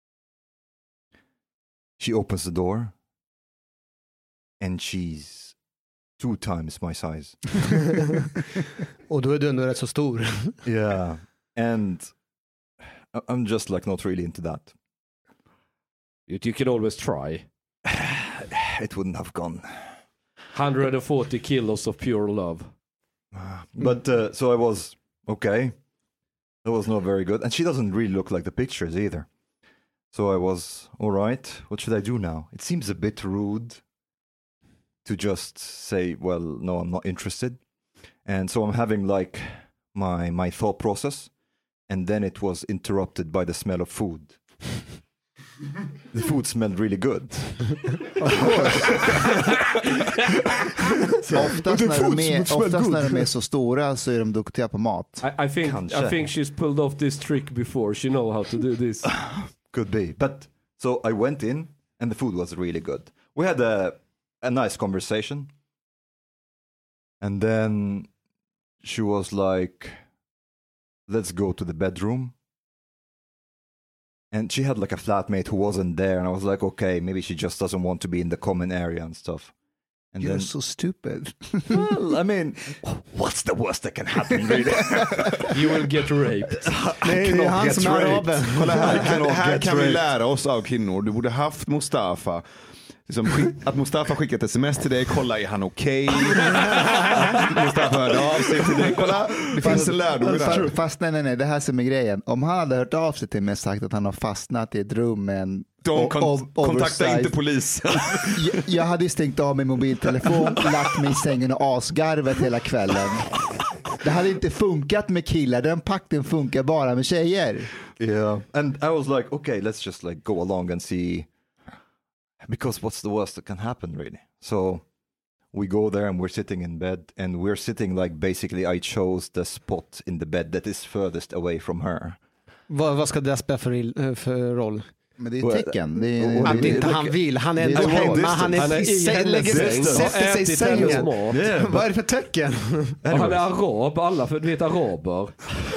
She opens the door, and she's 2 times my size. Och då är du ändå rätt så stor. Yeah, and I'm just like not really into that. You can always try. It wouldn't have gone. 140 kilos of pure love. But so I was okay. That was not very good, and she doesn't really look like the pictures either. So I was all right. What should I do now? It seems a bit rude to just say, well, no, I'm not interested. And so I'm having like my thought process, and then it was interrupted by the smell of food. The food smelled really good. Of course. Oftast när de är så stora så är de duktiga på mat. I think she's pulled off this trick before. She know how to do this. Could be. But so I went in and the food was really good. We had a nice conversation. And then she was like, let's go to the bedroom. And she had like a flatmate who wasn't there. And I was like, okay, maybe she just doesn't want to be in the common area and stuff. And You're then, so stupid. well, I mean, what's the worst that can happen, really? You will get raped. Nej, det är han som är araben. Kolla här kan vi lära oss av kvinnor. Du borde haft Mustafa. Att Mustafa skickat sms till dig, kolla, är han okej? Mustafa hörde av sig till dig, kolla, det finns en lärdom i det här. Fast nej, det här som är grejen. Om han hade hört av sig till mig och sagt att han har fastnat i ett rum med en kontakta inte polisen. jag hade ju stängt av min mobiltelefon, lagt mig i sängen och asgarvet hela kvällen. Det hade inte funkat med killar, den pakten funkar bara med tjejer. Yeah, and I was like, okay, let's just like go along and see. Because what's the worst that can happen, really? So we go there and we're sitting in bed, and we're sitting like basically I chose the spot in the bed that is furthest away from her. Vad ska det spela för roll? Men det är tecken. Att inte han vill. Han är ändå hemma. Han sätter sig i sängen. Vad är det för tecken? Han är arab. Alla vet araber.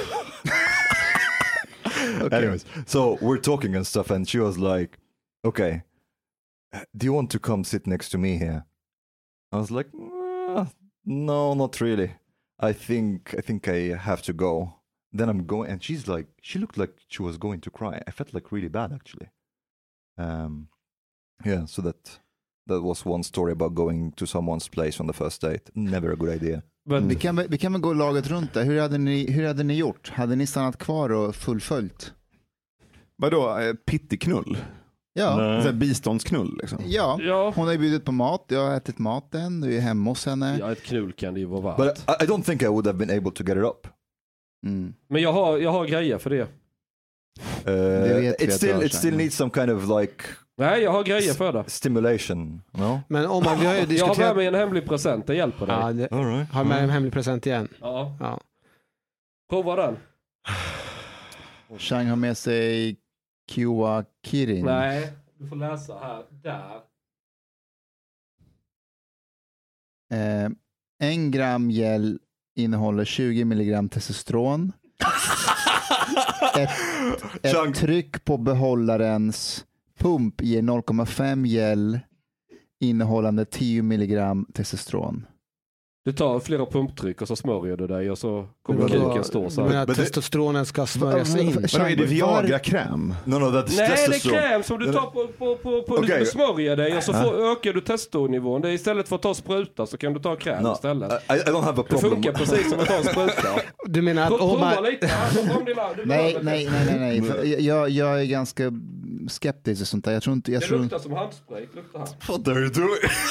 Okay. Anyways, so we're talking and stuff, and she was like, okay, do you want to come sit next to me here? I was like, no, not really. I think I have to go. Then I'm going, and she's like, she looked like she was going to cry. I felt like really bad, actually. Yeah, so that. That was one story about going to someone's place on the first date. Never a good idea. Vi kan väl gå laget runt där. Hur hade ni gjort? Hade ni stannat kvar och fullföljt? Vadå, pittiknull? Ja. Biståndsknull liksom. Ja, hon har ju bjudit på mat. Jag har ätit maten, du är hemma hos henne. Ja, ett knull kan det ju vara värt. But I don't think I would have been able to get it up. Men jag har grejer för det. It still needs some kind of like... Nej, jag har grejer för det. Stimulation, no? Men om man, vi har ju diskuterat... Jag har med mig en hemlig present, det hjälper dig. Ja, har med en hemlig present igen. Ja. Prova den. Chang har med sig Kua Kirin. Nej, du får läsa här. Där. 1 gram gel innehåller 20 milligram testosteron. Ett tryck på behållarens pump ger 0,5 gel innehållande 10 milligram testosteron. Du tar flera pumptryck och så smörjer du dig och så kommer kuken stå så här. Men att testosteronen ska smörjas in. Vadå, är det Viagra-kräm? No, that's nej, testosterone. det är kräm som du tar på okay. Du smörjer dig och så ökar du testosteronnivån. Istället för att ta spruta så kan du ta kräm istället. I don't have a problem. Det funkar precis som att ta en spruta. Du menar att prova lite. Nej. Jag är ganska skeptisk och sånt där. Jag tror inte... Det luktar som handspray. What are you doing?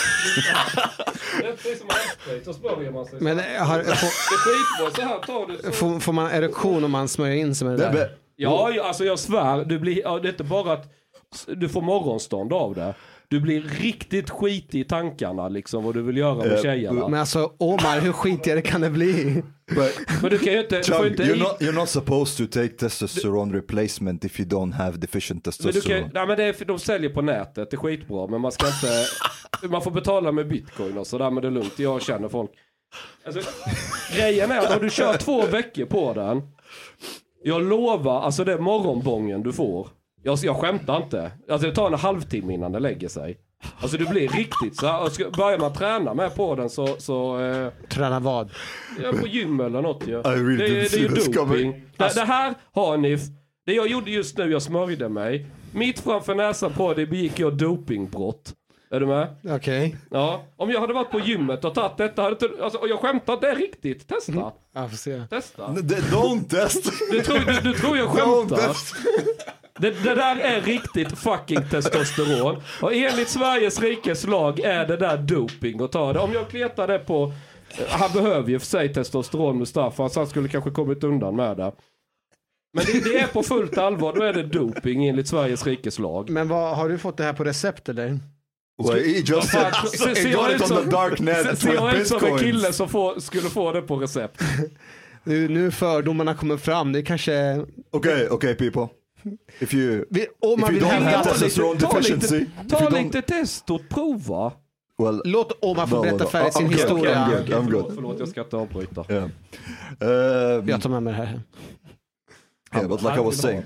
Det är precis som handspray. Så smörjer man sig. Men det är skitbra. Så här tar du så. Får man erektion om man smörjer in sig med det där? Ja, alltså jag svär. Det är inte bara att du får morgonstånd av det. Du blir riktigt skit i tankarna liksom vad du vill göra med tjejerna. Men alltså, Omar, hur skitigare kan det bli? Men du kan ju inte... You're not supposed to take testosterone replacement if you don't have deficient testosterone. Men de säljer på nätet, det är skitbra. Men man ska inte... Man får betala med bitcoin och sådär, men det är lugnt. Jag känner folk. Alltså, grejen är att om du kör 2 veckor på den. Jag lovar, alltså det är morgonbången du får. Jag skämtar inte. Alltså det tar en halvtimme innan det lägger sig. Alltså du blir riktigt så här. Börjar man träna med på den så träna vad? Ja, på gym eller något ju. Really det är ju doping. Det här har ni. Det jag gjorde just nu, jag smörjde mig. Mitt framför näsan på det begick jag dopingbrott. Är du med? Okej. Ja, om jag hade varit på gymmet och tagit detta alltså, och jag skämtar inte riktigt. Testa. Jag får se. Testa. Don't test. Du tror jag skämtar. Det där är riktigt fucking testosteron. Och enligt Sveriges rikes lag är det där doping att ta det. Om jag kletar det på... Han behöver ju för sig testosteron, Mustafa, så han skulle kanske kommit undan med det. Men det är på fullt allvar, då är det doping enligt Sveriges rikes lag. Men har du fått det här på recept eller? Well, he just said, got it on the dark net. Så jag är som en kille som skulle få det på recept. Nu fördomarna kommer fram, det kanske... Okay, people. If you don't have testosterone deficiency, ta lite testot, prova. Well, låt Omar få berätta färdigt sin historia. I'm good. Förlåt, jag ska inte avbryta. Jag tar med mig det här. Yeah, but like I was saying,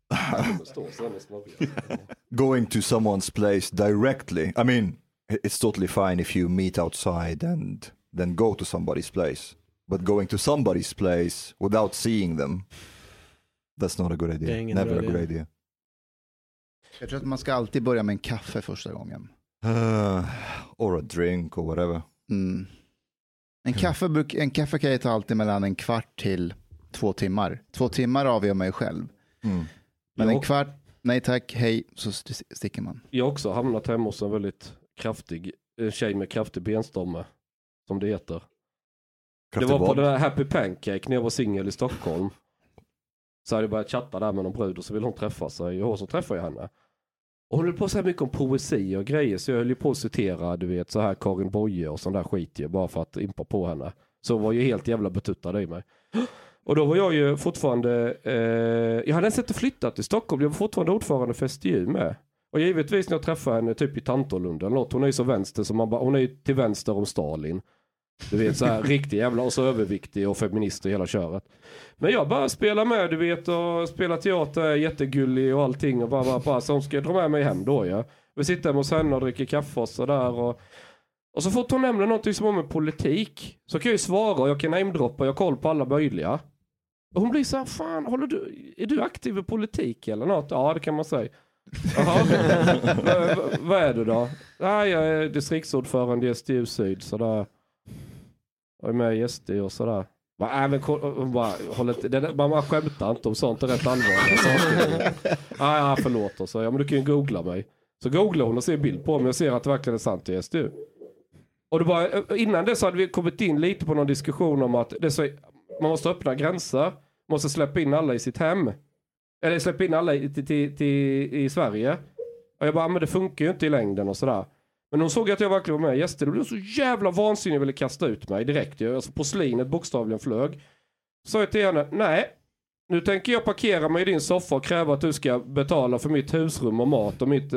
going to someone's place directly, I mean, it's totally fine if you meet outside and then go to somebody's place. But going to somebody's place without seeing them, that's not a good idea. Never a good idea. Jag tror att man ska alltid börja med en kaffe första gången. Or a drink or whatever. En kaffe kan jag ta alltid mellan 1/4 till 2 timmar. 2 timmar avgör man ju själv. Men 1/4, nej tack, hej, så sticker man. Jag har också hamnat hemma hos en väldigt kraftig tjej med kraftig benstomme, som det heter. Det var på den här Happy Pancake när jag var singel i Stockholm. Så hade jag börjat chatta där med någon brud och så ville hon träffa sig. Och så träffade jag henne. Och hon höll på så här mycket om poesi och grejer. Så jag höll ju på att citera, du vet, så här Karin Boye och sån där skit ju, bara för att impa på henne. Så var ju helt jävla betuttad i mig. Och då var jag ju fortfarande... jag hade inte flyttat till Stockholm. Jag var fortfarande ordförande för SDU med. Och givetvis när jag träffade henne typ i Tantolund eller något. Hon är ju så vänster som man bara... Hon är ju till vänster om Stalin. Du vet, så här riktigt jävla, och så överviktig och feminist och hela köret. Men jag bara spelar med, du vet, och spelar teater, jättegullig och allting och bara så hon ska dra med mig hem då, ja. Vi sitter hemma hos henne och dricker kaffe och så där och så fort hon nämner något som har med politik så kan jag ju svara och jag kan namedroppa, jag har koll på alla möjliga. Och hon blir så här, fan, är du aktiv i politik eller något? Ja, det kan man säga. Jaha. Vad är du då? Jag är distriktsordförande i SDU Syd. Sådär. Jag är med i SD och sådär. Man skämtar inte om sånt, är rätt allvarligt saker. Förlåt. Och så. Men du kan ju googla mig. Så googlar hon och ser bild på mig och ser att det verkligen är sant i SDU. Och det bara, innan det så hade vi kommit in lite på någon diskussion om att man måste öppna gränser. Måste släppa in alla i sitt hem. Eller släppa in alla i Sverige. Och jag bara, men det funkar ju inte i längden och sådär. Men hon såg att jag verkligen var med i SD. Det blev så jävla vansinnigt, jag ville kasta ut mig direkt. Alltså porslinet bokstavligen flög. Så jag till henne, nej. Nu tänker jag parkera mig i din soffa och kräva att du ska betala för mitt husrum och mat och mitt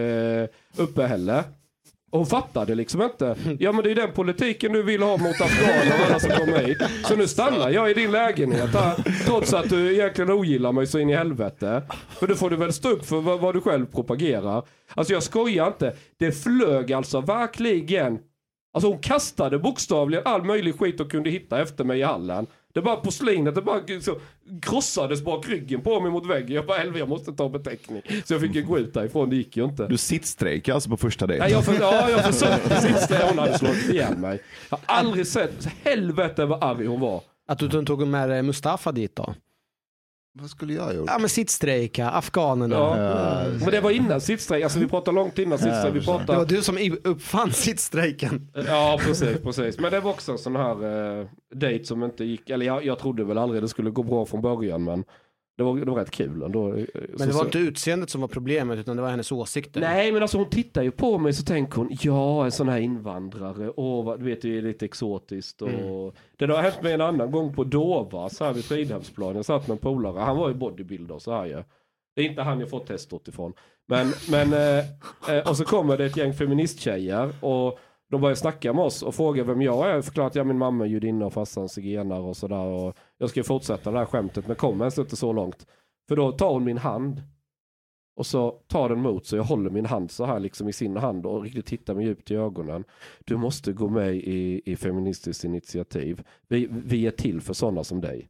uppehälle. Och hon fattade liksom inte. Ja, men det är den politiken du vill ha mot afghaner och alla som kommer hit. Så nu stannar jag i din lägenhet här, trots att du egentligen ogillar mig så in i helvete. För då får du väl stå upp för vad du själv propagerar. Alltså jag skojar inte. Det flög alltså verkligen. Alltså hon kastade bokstavligen all möjlig skit och kunde hitta efter mig i hallen. Det bara porslinet, det bara så krossades bak ryggen på mig mot väggen. Jag bara, jag måste ta beteckning. Så jag fick ju gå ut därifrån, det gick ju inte. Du sittstrejkade alltså på första dejten? Nej, jag försökte sittstrejka, hon hade slagit igen mig. Jag har aldrig sett, helvete vad arg hon var. Att du tog med Mustafa dit då? Vad skulle jag gjort? Ja, men sittstrejka, afghanerna. Ja. Men det var innan sittstrejk, alltså vi pratade långt innan sittstrejk. Det var du som uppfann sittstrejken. Ja, precis. Men det var också en sån här dejt som inte gick, eller jag trodde väl aldrig det skulle gå bra från början, men det var rätt kul ändå. Men det var inte utseendet som var problemet, utan det var hennes åsikter. Nej, men alltså hon tittar ju på mig så tänker hon, ja, en sån här invandrare, du vet, det är lite exotiskt. Och det har hänt mig en annan gång på Dova, så här vid Fridhemsplan. Jag satt med en polare, han var ju bodybuilder så här ju. Det är inte han jag fått testot ifrån. Men och så kommer det ett gäng feministtjejer och de börjar snacka med oss och fråga vem jag är. Jag förklarar att min mamma är judinna och farsan zigenar och sådär. Och jag ska fortsätta det här skämtet, men kommer ens inte så långt. För då tar hon min hand och så tar den mot, så jag håller min hand så här liksom i sin hand och riktigt tittar mig djupt i ögonen. Du måste gå med i Feministiskt initiativ. Vi är till för sådana som dig.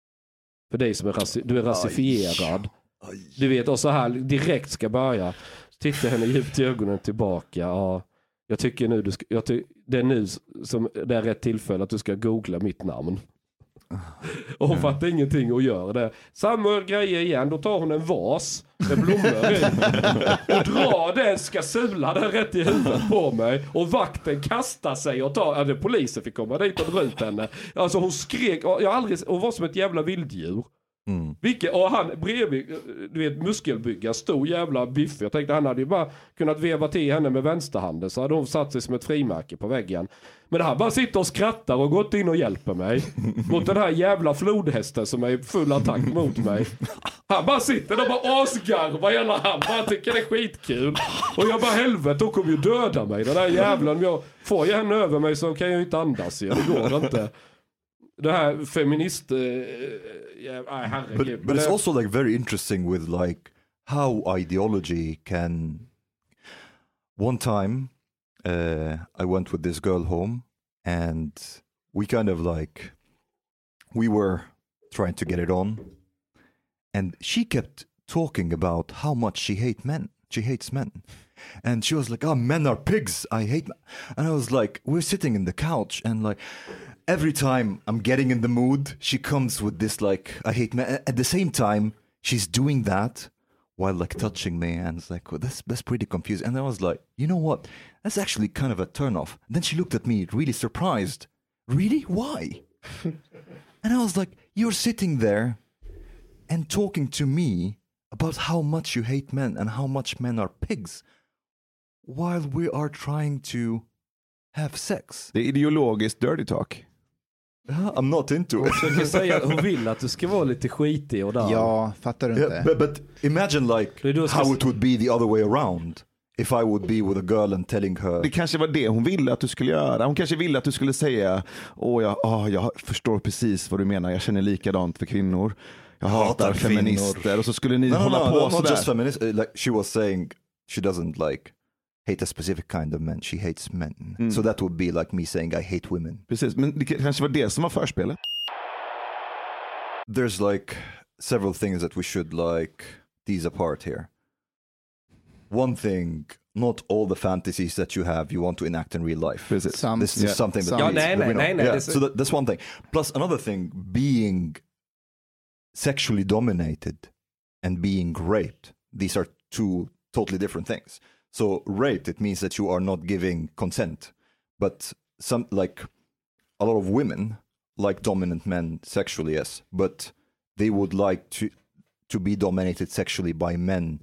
För dig som är du är rasifierad. Du vet, och så här direkt ska börja. Titta henne djupt i ögonen tillbaka. Ja. Jag tycker nu det är nu som det är rätt tillfälle att du ska googla mitt namn. Och hon fattar ingenting och gör det. Samma grejer igen, då tar hon en vas med blommor i och drar den, ska sula den rätt i huvudet på mig. Och vakten kastar sig och tar, polisen fick komma dit och dra ut henne. Alltså hon skrek, hon var som ett jävla vilddjur. Och han bredvid, du vet, muskelbygga, stor jävla biff. Jag tänkte han hade ju bara kunnat veva till henne med vänsterhanden, så hade hon satt sig som ett frimärke på väggen. Men han bara sitter och skrattar och gått in och hjälper mig mot den här jävla flodhästen som är i full attack mot mig. Han bara sitter och bara asgarvar hela han bara tycker det är skitkul. Och jag bara, helvete, hon kommer ju döda mig, den där jävlan. Om jag får henne över mig så kan jag ju inte andas igen, det går inte. Det här feminist but it's also like very interesting with like how ideology can. One time I went with this girl home and we kind of like we were trying to get it on, and she kept talking about how much she hates men. And she was like, oh, men are pigs, I hate men. And I was like, we're sitting in the couch and like every time I'm getting in the mood, she comes with this like, I hate men. At the same time, she's doing that while like touching me, and it's like, well, that's pretty confusing. And I was like, you know what? That's actually kind of a turn-off. And then she looked at me really surprised. Really? Why? And I was like, you're sitting there and talking to me about how much you hate men and how much men are pigs while we are trying to have sex. Det är ideologiskt dirty talk. I'm not into it. Jag kan säga att hon vill att du ska vara lite skitig och där. Ja, fattar du inte? But imagine like how it would be the other way around. If I would be with a girl and telling her. Det kanske var det hon ville att du skulle göra. Hon kanske ville att du skulle säga, jag förstår precis vad du menar. Jag känner likadant för kvinnor. Jag hatar feminister. Och så skulle ni hålla på sådär. Not just feminist. Like she was saying, she doesn't like hate a specific kind of men. She hates men. So that would be like me saying I hate women. Precis, men det kanske var det som var förspelet. There's like several things that we should like tease apart here. one thing, not all the fantasies that you have you want to enact in real life. Precis. This is something that nej. So that's one thing. Plus another thing, being sexually dominated and being raped. These are two totally different things. So raped, it means that you are not giving consent. But a lot of women like dominant men sexually, yes, but they would like to be dominated sexually by men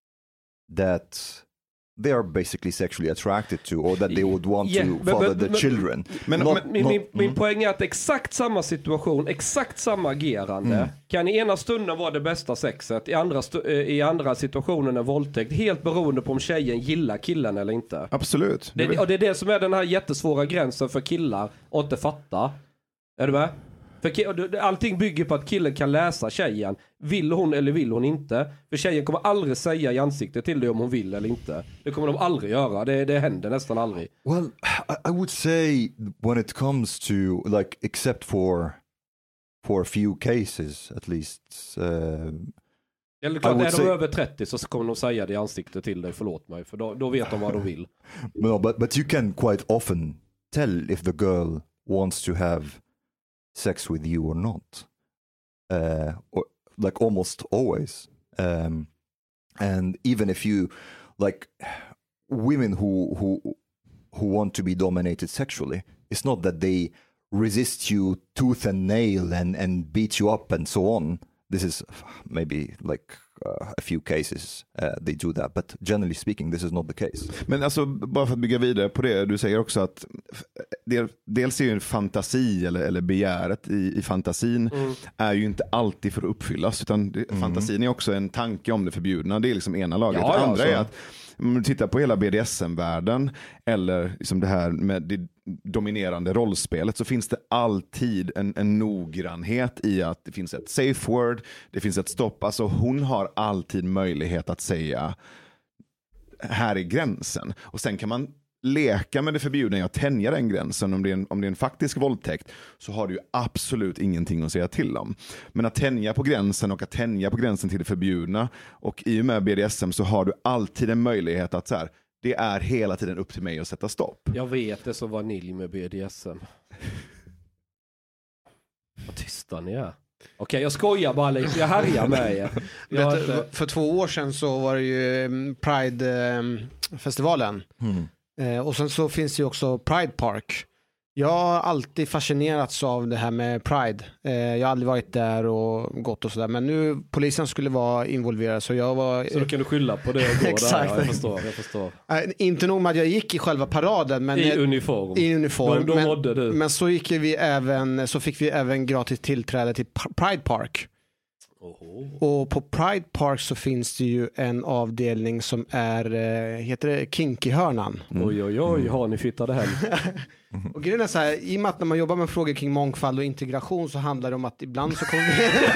that they are basically sexually attracted to, or that they would want to father the children. Min poäng är att exakt samma situation, exakt samma agerande kan i ena stunden vara det bästa sexet, i andra situationen en våldtäkt, helt beroende på om tjejen gillar killen eller inte. Absolut. Och det är det som är den här jättesvåra gränsen för killar att inte fatta. Är du med? För allting bygger på att killen kan läsa tjejen. Vill hon eller vill hon inte? För tjejen kommer aldrig säga i ansiktet till dig om hon vill eller inte. Det kommer de aldrig göra. Det händer nästan aldrig. Well, I would say when it comes to, like, except for a few cases at least. Eller klart, är de över 30 så kommer de säga det i ansiktet till dig, förlåt mig. För då vet de vad de vill. No, but you can quite often tell if the girl wants to have sex with you or not, or like almost always, and even if you, like, women who want to be dominated sexually, it's not that they resist you tooth and nail and beat you up and so on. This is maybe like a few cases they do that, but generally speaking this is not the case. Men alltså, bara för att bygga vidare på det, du säger också att dels är ju en fantasi eller begäret i fantasin är ju inte alltid för att uppfyllas, utan fantasin är också en tanke om det förbjudna. Det är liksom ena laget. Det andra är att om du tittar på hela BDSM-världen eller liksom det här med det dominerande rollspelet, så finns det alltid en noggrannhet i att det finns ett safe word, det finns ett stopp. Alltså hon har alltid möjlighet att säga här är gränsen, och sen kan man leka med det förbjudna och tänja den gränsen. Om det är en faktisk våldtäkt så har du ju absolut ingenting att säga till om. Men att tänja på gränsen och att tänja på gränsen till det förbjudna, och i och med BDSM så har du alltid en möjlighet att så här, det är hela tiden upp till mig att sätta stopp. Jag vet det, så vanilj med BDSM. Vad tysta ni är. Okej, jag skojar bara lite. Jag härjar med er. För 2 år sedan så var det ju Pride-festivalen. Och sen så finns det ju också Pride Park. Jag har alltid fascinerats av det här med Pride. Jag har aldrig varit där och gått och sådär. Men nu polisen skulle vara involverad, så jag var... Så då kan du skylla på det och gå. Exakt. Där. Jag förstår. Inte nog med att jag gick i själva paraden. Men I uniform. I uniform. Då mådde du. Men så fick vi även gratis tillträde till Pride Park. Och på Pride Park så finns det ju en avdelning som heter det Kinky-hörnan. Oj, har ni fittade hem? Och grejen är så här, i och med att när man jobbar med frågor kring mångfald och integration så handlar det om att ibland så kommer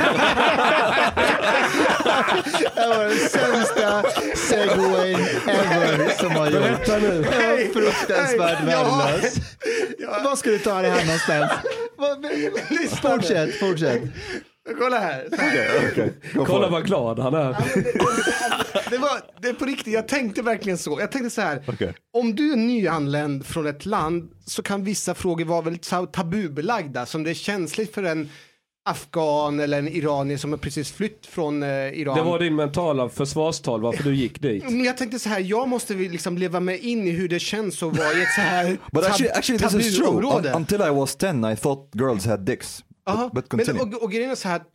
det var den sämsta segwayn ever som har gjort. Berätta nu. Fruktansvärt värdelös. Vad ska du ta det här någonstans? Fortsätt. Kolla här. Okay. Kolla vad glad han är. Det är på riktigt, jag tänkte verkligen så. Jag tänkte så här, om du är nyanländ från ett land så kan vissa frågor vara väldigt tabubelagda, som det är känsligt för en afghan eller en iranier som har precis flytt från Iran. Det var din mentala försvarstal varför du gick dit. Jag tänkte så här, jag måste liksom leva mig in i hur det känns att vara i ett så här But actually this is true. Until I was 10 I thought girls had dicks. But continue. Men, och grejen är så här,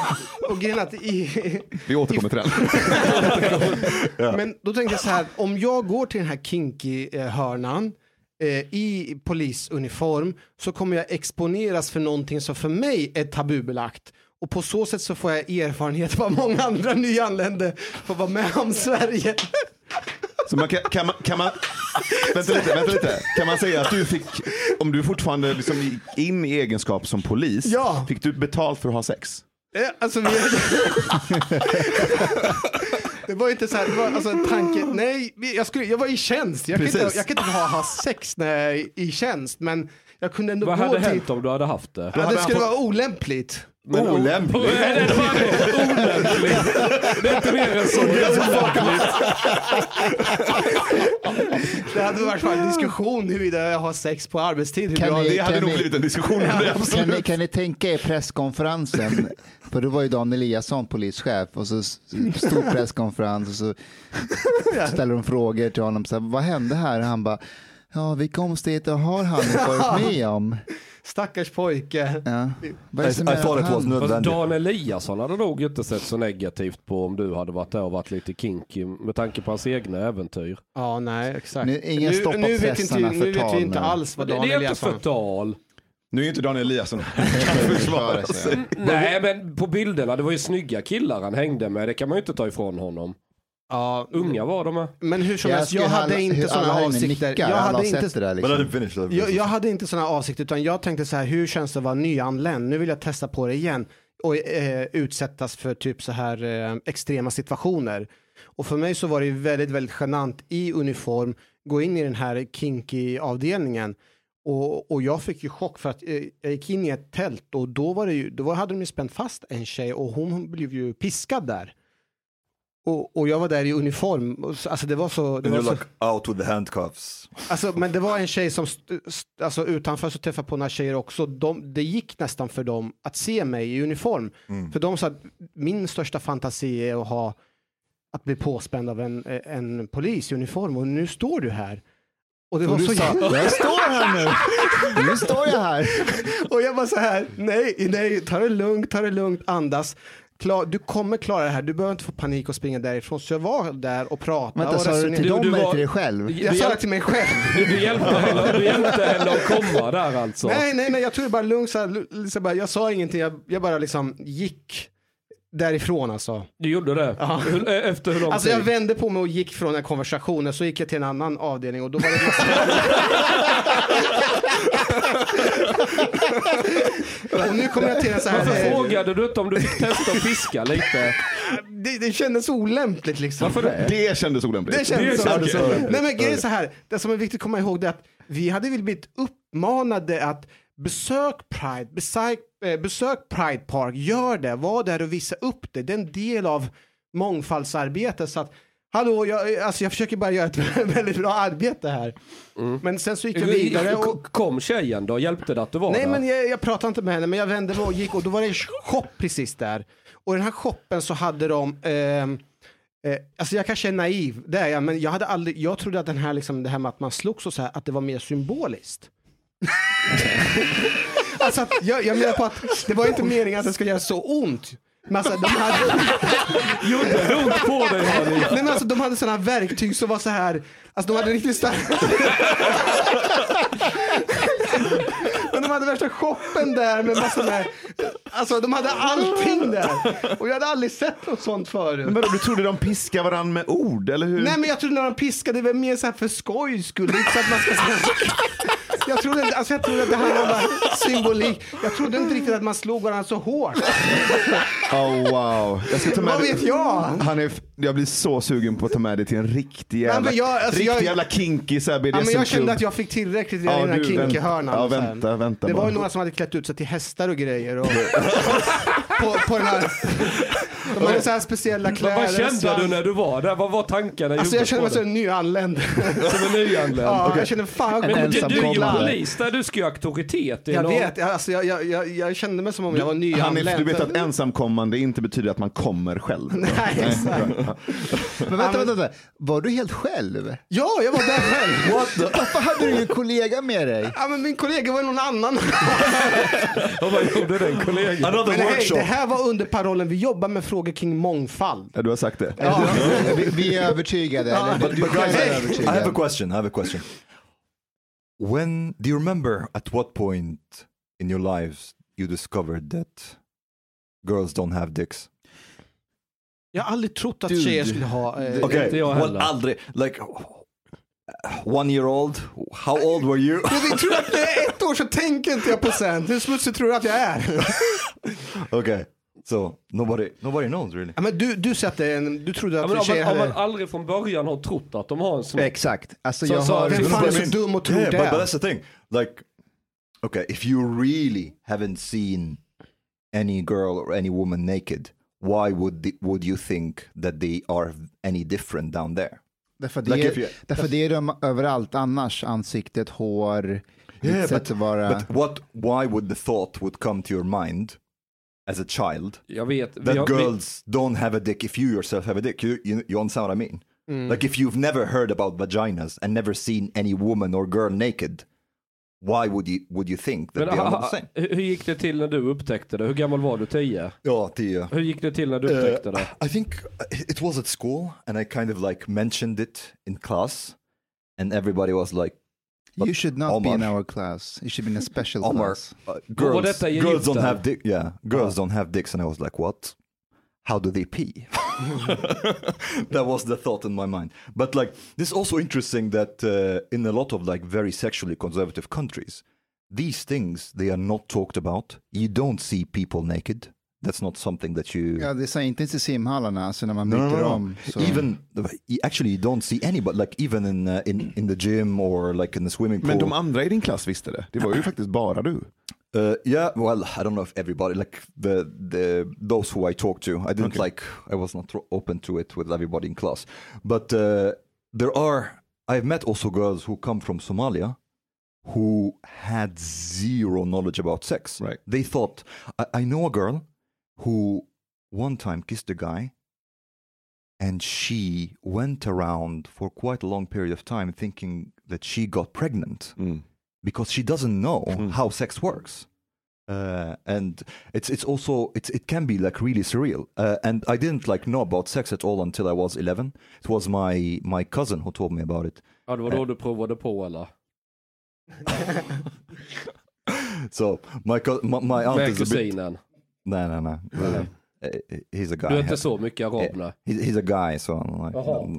vi återkommer till den. Men då tänkte jag så här, om jag går till den här kinky-hörnan i polisuniform, så kommer jag exponeras för någonting som för mig är tabubelagt. Och på så sätt så får jag erfarenhet av vad många andra nyanlända får vara med om Sverige. Så kan man vänta lite. Kan man säga att du fick, om du fortfarande liksom gick in i egenskap som polis, fick du betalt för att ha sex? Alltså det var inte så här, det var alltså en tanke. Nej, jag var i tjänst. Jag kan inte ha sex när jag är i tjänst, men jag kunde ändå Vad hade hänt om du hade haft det? Det skulle vara olämpligt. Men Olämpligt. Det var det. Olämpligt. Det är inte mer än så. Det är så fuckligt. Det hade varit en diskussion huruvida jag har sex på arbetstid. Det hade nog blivit en diskussion om det. Kan ni tänka er presskonferensen? För det var ju Dan Eliasson, polischef, och så stor presskonferens och så ställer de frågor till honom. Så här, vad hände här? Han bara, ja, vilka omständigheter har han varit med om? Stackars pojke. Ja. I thought it was nödvändigt. Dan Eliasson hade nog inte sett så negativt på om du hade varit där och varit lite kinky med tanke på hans egna äventyr. Ja, nej, exakt. Nu vet vi inte alls vad Dan Eliasson... Det är inte förtal. Nu är inte Dan Eliasson försvara sig. Nej, men på bilderna, det var ju snygga killar han hängde med. Det kan man ju inte ta ifrån honom. Ja, unga var de med. Men hur som helst, jag hade inte sådana avsikter. Jag hade inte sådana avsikter, utan jag tänkte så här, hur känns det att vara nyanländ? Nu vill jag testa på det igen och utsättas för typ så här extrema situationer. Och för mig så var det väldigt, väldigt genant i uniform gå in i den här kinky avdelningen. Och jag fick ju chock för att jag gick in i ett tält och då hade de ju spänt fast en tjej och hon blev ju piskad där. Och jag var där i uniform. Alltså det var så... Det var så, like out with the handcuffs. Alltså, men det var en tjej som... Alltså utanför så träffade på några tjejer också. Det gick nästan för dem att se mig i uniform. Mm. För de sa att min största fantasi är att bli påspänd av en polis i uniform. Och nu står du här. Och det var så... Jag står här nu. Nu står jag här. Och jag var så här, nej, ta det lugnt, andas. Du kommer klara det här. Du behöver inte få panik och springa därifrån. Så jag var där och pratade. Vänta, sa du till dem eller till dig själv? Jag sa det till mig själv. Du hjälpte henne att komma där alltså. Nej, jag tog det bara lugnt. Jag sa ingenting. Jag bara liksom gick därifrån alltså. Du gjorde det? Ja. Efter hur lång tid? Jag vände på mig och gick från den konversationen. Så gick jag till en annan avdelning och då var det och nu kommer jag till en så här... Varför frågade du inte om du fick testa att piska lite? Det kändes olämpligt liksom. Varför det? Det kändes olämpligt. Det kändes olämpligt. Nej, men grejen är så här. Det som är viktigt att komma ihåg är att vi hade väl blivit uppmanade att besök Pride Park, gör det, var där och visa upp det. Det är en del av mångfaldsarbete. Så att, hallå, jag försöker bara göra ett väldigt bra arbete här. Mm. Men sen så gick jag vidare. Kom tjejen då? Hjälpte det att du var där? Nej, men jag pratade inte med henne, men jag vände mig och gick. Och då var det en shop precis där. Och den här shoppen så hade de... alltså jag kanske är naiv, det är jag, men jag trodde att den här, liksom, det här med att man slogs och så här, att det var mer symboliskt. Alltså att jag menar på att det var inte meningen att det ska göra så ont. Men alltså de hade gjorde det ont på dig, Hanif. Nej, men alltså de hade såna verktyg som var så här, alltså de hade riktigt men de hade värsta shoppen där med massa med, alltså de hade allting där. Och jag hade aldrig sett något sånt förut. Men du trodde de piskade varandra med ord, eller hur? Nej, men jag trodde när de piskade, det var mer så här för skoj skulle inte så att man ska jag trodde att det här var symbolik. Jag trodde inte riktigt att man slog varandra så hårt. Oh wow. Jag ska ta med vad vet jag? Jag blir så sugen på att ta med dig till en riktig jävla, jävla kinky så här BDSM. Men jag kände att jag fick tillräckligt i den här kinky-hörnan. Ja, vänta. Det var ju några som hade klätt ut sig till hästar och grejer. Och på den här... De hade så här speciella kläder. Vad kände du när du var där? Vad var tankarna? Alltså jag kände mig som en nyanländ. Som en nyanländ? Ja, okay. Jag kände fan. Men du är ju polis där, du ska ju auktoritet. Jag vet, alltså jag kände mig som om jag var nyanländ. Du vet att ensamkommande inte betyder att man kommer själv. Nej, exakt. Men vänta. Var du helt själv? Ja, jag var där själv. Varför hade du en kollega med dig? Ja, men min kollega var någon annan. Och vad gjorde den kollegan? Men det här var under parollen vi jobbar med frågor kring mångfald. Ja, du har sagt det. Ja. Vi är övertygade. But guys, I have a question. Do you remember at what point in your lives you discovered that girls don't have dicks? Jag har aldrig trott att tjejer skulle ha... aldrig. Like 1 year old? How old were you? Vi tror att det är 1 år så tänker inte jag på sen. Hur smutsig tror du att jag är? Okay. So nobody knows really. Ja, men du trodde att tjejer hade... Om man aldrig från början har trott att de har en snopp. Exakt. Alltså vem fan är så dum och tror det? But that's the thing. Like, okay, if you really haven't seen any girl or any woman naked, why would you think that they are any different down there? Därför det är de överallt annars, ansiktet, hår. Yeah, but why would the thought would come to your mind as a child that girls don't have a dick if you yourself have a dick? You understand what I mean? Like if you've never heard about vaginas and never seen any woman or girl naked, why would you think that they are not the same? Hur gick det till när du upptäckte det? Hur gammal var du? 10? Ja, 10. Hur gick det till när du upptäckte det? I think it was at school and I kind of like mentioned it in class and everybody was like, you should not be in our class. You should be in a special class. Girls don't have dick. Yeah, girls don't have dicks. And I was like, what? How do they pee? That was the thought in my mind. But like, this is also interesting that in a lot of like very sexually conservative countries, these things, they are not talked about. You don't see people naked. That's not something that you... Ja, det säger inte i simhallarna, alltså när man byter om. Så... Even, actually you don't see anybody, like even in the gym or like in the swimming pool. Men de andra i din klass visste det. Det var ju faktiskt bara du. Yeah, well, I don't know if everybody, like those who I talked to, I didn't I was not open to it with everybody in class. But I've met also girls who come from Somalia who had zero knowledge about sex. Right. They thought, I know a girl who one time kissed a guy and she went around for quite a long period of time thinking that she got pregnant because she doesn't know how sex works. And it's also, it can be like really surreal. And I didn't like know about sex at all until I was 11. It was my cousin who told me about it. Ja, det var då du provade på eller? So my aunt is a bit... Nej. He's a guy. Du är inte så mycket arab. He's a guy, so like,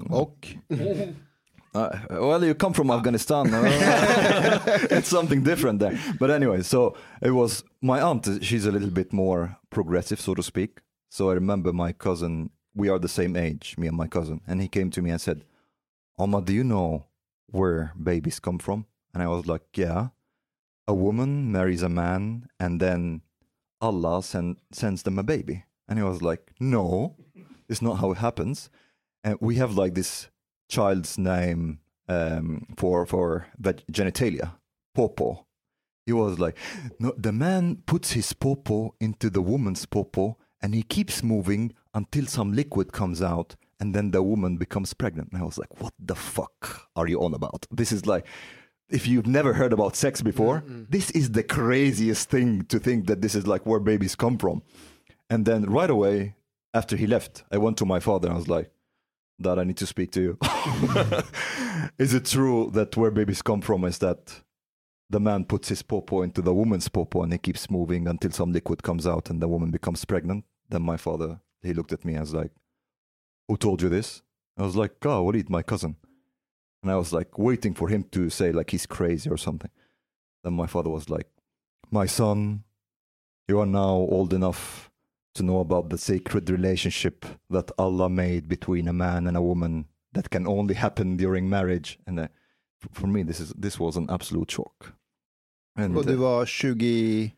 well, you come from Afghanistan. It's something different there. But anyway, so it was my aunt. She's a little bit more progressive, so to speak. So I remember my cousin. We are the same age, me and my cousin, and he came to me and said, "Omar, do you know where babies come from?" And I was like, "Yeah, a woman marries a man, and then Allah sends them a baby." And he was like, "No, it's not how it happens. And we have like this child's name for genitalia, popo." He was like, "No, the man puts his popo into the woman's popo, and he keeps moving until some liquid comes out, and then the woman becomes pregnant." And I was like, "What the fuck are you on about? This is like." If you've never heard about sex before, this is the craziest thing to think that this is like where babies come from. And then right away, after he left, I went to my father and I was like, "Dad, I need to speak to you. Is it true that where babies come from is that the man puts his popo into the woman's popo and he keeps moving until some liquid comes out and the woman becomes pregnant?" Then my father, he looked at me and was like, "Who told you this?" I was like, "Oh, what, my cousin." And I was like waiting for him to say like he's crazy or something. Then my father was like, "My son, you are now old enough to know about the sacred relationship that Allah made between a man and a woman that can only happen during marriage." And for me, this was an absolute shock. And, och du var 20...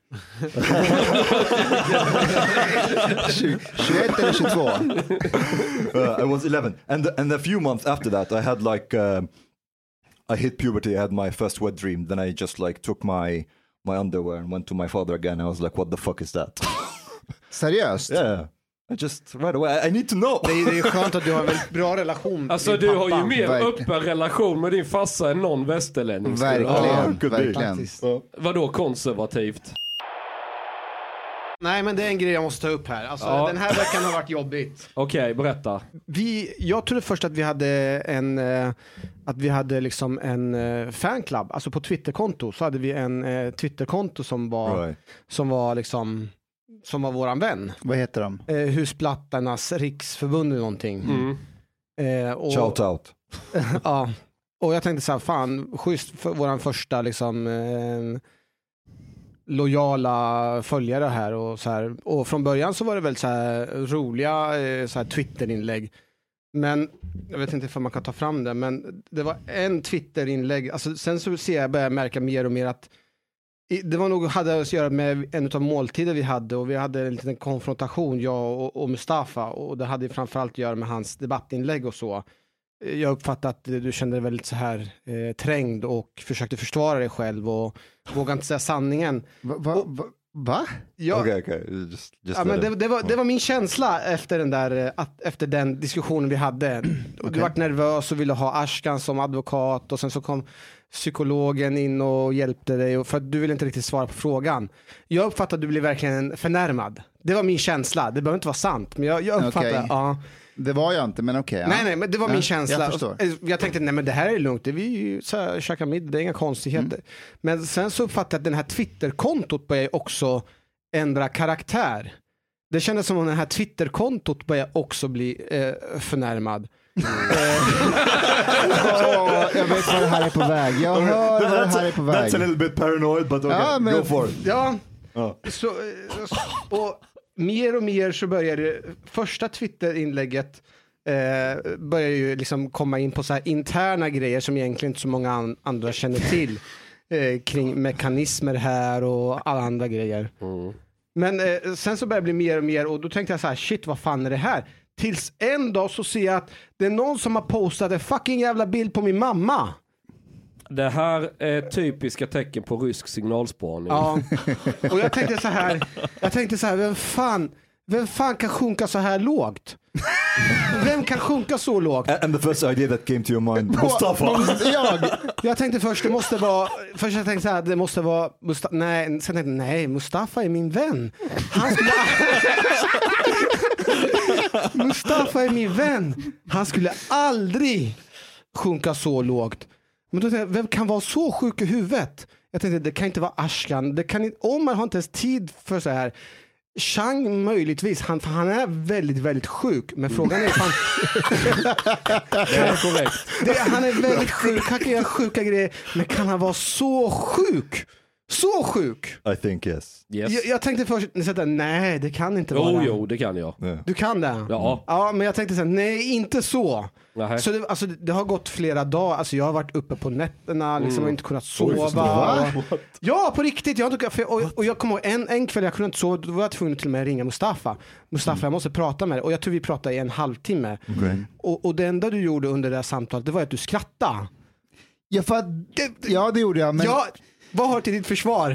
21 eller 22? I was 11. And a few months after that, I had like... I hit puberty, I had my first wet dream. Then I just like took my underwear and went to my father again. I was like, "What the fuck is that?" Seriöst? Yeah. I just right away, I need to know. Det är skönt att du har en väldigt bra relation. Alltså du har ju mer öppen relation med din farsa än någon västerlänning. Verkligen. Vadå konservativt? Nej, men det är en grej jag måste ta upp här. Alltså, den här veckan har varit jobbigt. Okej, berätta. Jag trodde först att vi hade liksom en fanclub. Alltså på Twitterkonto så hade vi en Twitterkonto som var liksom... som var våran vän. Vad heter de? Husplattarnas riksförbund eller någonting. Shout out. Ja. Och jag tänkte så här, fan, schysst för våran första liksom lojala följare här och så här. Och från början så var det väl så här roliga så här Twitterinlägg. Men jag vet inte om man kan ta fram det, men det var en Twitterinlägg. Alltså sen så ser jag börjar märka mer och mer att Det var nog hade att göra med en av måltider vi hade, och vi hade en liten konfrontation, jag och Mustafa, och det hade framförallt att göra med hans debattinlägg och så. Jag uppfattade att du kände dig väldigt så här trängd och försökte försvara dig själv och vågade inte säga sanningen. Va? Ja, Okay. Just ja, men det var min känsla efter den diskussionen vi hade. Du var nervös och ville ha Ashkan som advokat, och sen så kom psykologen in och hjälpte dig för att du ville inte riktigt svara på frågan. Jag uppfattade att du blev verkligen förnärmad. Det var min känsla. Det behöver inte vara sant, men jag uppfattade ja. Det var jag inte, men okej. Nej, men det var min känsla. Jag tänkte, nej men det här är lugnt. Vi ju käkar middag, det är inga konstigheter. Men sen så uppfattade jag att den här Twitter-kontot började också ändra karaktär. Det kändes som om det här Twitter-kontot började också bli förnärmad. Jag vet vad det här är på väg. Jag hör vad det här är på väg. That's a little bit paranoid, but okay, go for it. Ja, så, och mer och mer så började första Twitter-inlägget börjar ju liksom komma in på så här interna grejer som egentligen inte så många andra känner till kring mekanismer här och alla andra grejer. Men sen så börjar det bli mer och mer, och då tänkte jag så här, shit, vad fan är det här? Tills en dag så ser jag att det är någon som har postat en fucking jävla bild på min mamma. Det här är typiska tecken på rysk signalspaning. Ja, och jag tänkte så här, vem fan kan sjunka så här lågt? Vem kan sjunka så lågt? And the first idea that came to your mind, Mustafa. Jag tänkte först, jag tänkte så här, det måste vara Mustafa. Nej, sen tänkte nej, Mustafa är min vän. Mustafa är min vän. Han skulle aldrig sjunka så lågt. Men då tänkte jag, vem kan vara så sjuk i huvudet? Jag tänkte, det kan inte vara Ashkan. Det kan inte, om man har inte ens tid för så här. Chang möjligtvis, han är väldigt, väldigt sjuk. Men frågan är fan... Det är korrekt. Han är väldigt sjuk, han kan göra sjuka grejer. Men kan han vara så sjuk? Så sjuk? I think yes. Jag tänkte först, nej, det kan inte vara. Jo, det kan jag. Yeah. Du kan det? Ja. Ja, men jag tänkte så här, nej, inte så. Nähe. Så det har gått flera dagar. Alltså jag har varit uppe på nätterna, liksom, och inte kunnat sova. Ja, på riktigt. Och jag kommer ihåg en kväll jag kunde inte sova. Då var jag tvungen till och med att ringa Mustafa. Jag måste prata med dig. Och jag tror vi pratade i en halvtimme. Okay. Och det enda du gjorde under det här samtalet, det var att du skrattade. Ja, det gjorde jag. Men... Ja, vad har du till ditt försvar?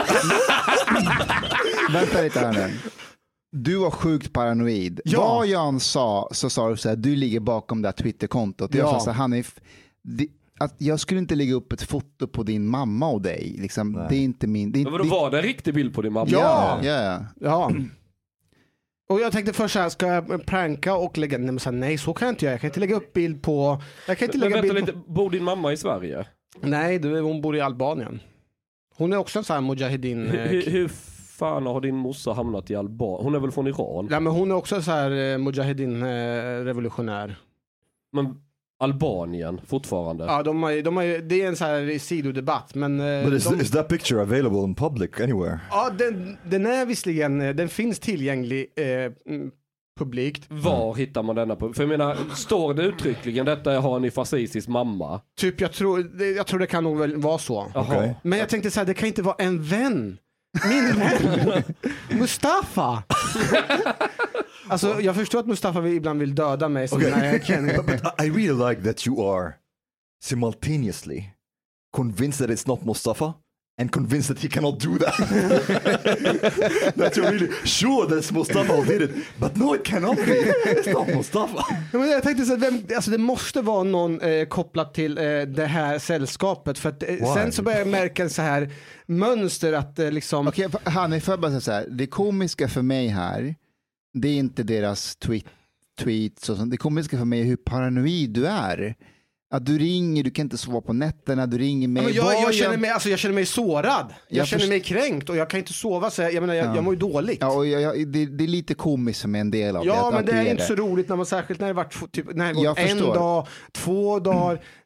Vänta lite här nu. Du var sjukt paranoid. Ja. Vad Jan sa, så sa du så här, du ligger bakom det här Twitter-kontot. Jag sa så här, Hanif, att jag skulle inte lägga upp ett foto på din mamma och dig. Liksom, det är inte min... Men då var det en riktig bild på din mamma? Ja. Och jag tänkte först så här, ska jag pranka och lägga... Nej, så kan jag inte göra. Jag kan inte lägga upp bild på... Bor din mamma i Sverige? Nej, hon bor i Albanien. Hon är också en sån här mujahedin. Hur fan har din morsa hamnat i Albanien? Hon är väl från Iran? Ja, men hon är också en sån här mujahedin revolutionär. Men Albanien fortfarande? Ja, det är en sån här sidodebatt. Men is that picture available in public anywhere? Ja, den är visserligen, den finns tillgänglig publikt. Var hittar man denna på? För jag menar, står det uttryckligen detta har ni fascistisk mamma? Typ, jag tror det kan nog väl vara så. Okay. Men jag tänkte så här, det kan inte vara en vän. Min vän. Mustafa. Alltså, jag förstår att Mustafa ibland vill döda mig. Okay. But I really like that you are simultaneously convinced that it's not Mustafa and convinced that he cannot do that. That you're really sure that it's Mustafa who did it. But no, it cannot be. It's not Mustafa. Men jag tänkte så att det måste vara någon kopplat till det här sällskapet. För att sen så börjar jag märka så här mönster att liksom... Okej, Hanif, får jag bara säga så här. Det komiska för mig här, det är inte deras tweets och sånt. Det komiska för mig är hur paranoid du är. Att du ringer, du kan inte sova på nätterna, du ringer mig. Men jag känner mig sårad. Jag känner mig kränkt och jag kan inte sova, så jag mår ju dåligt. Ja, och det är lite komiskt som en del av det. Ja, men det är inte så roligt när man särskilt när det varit typ, en dag, 2 dagar.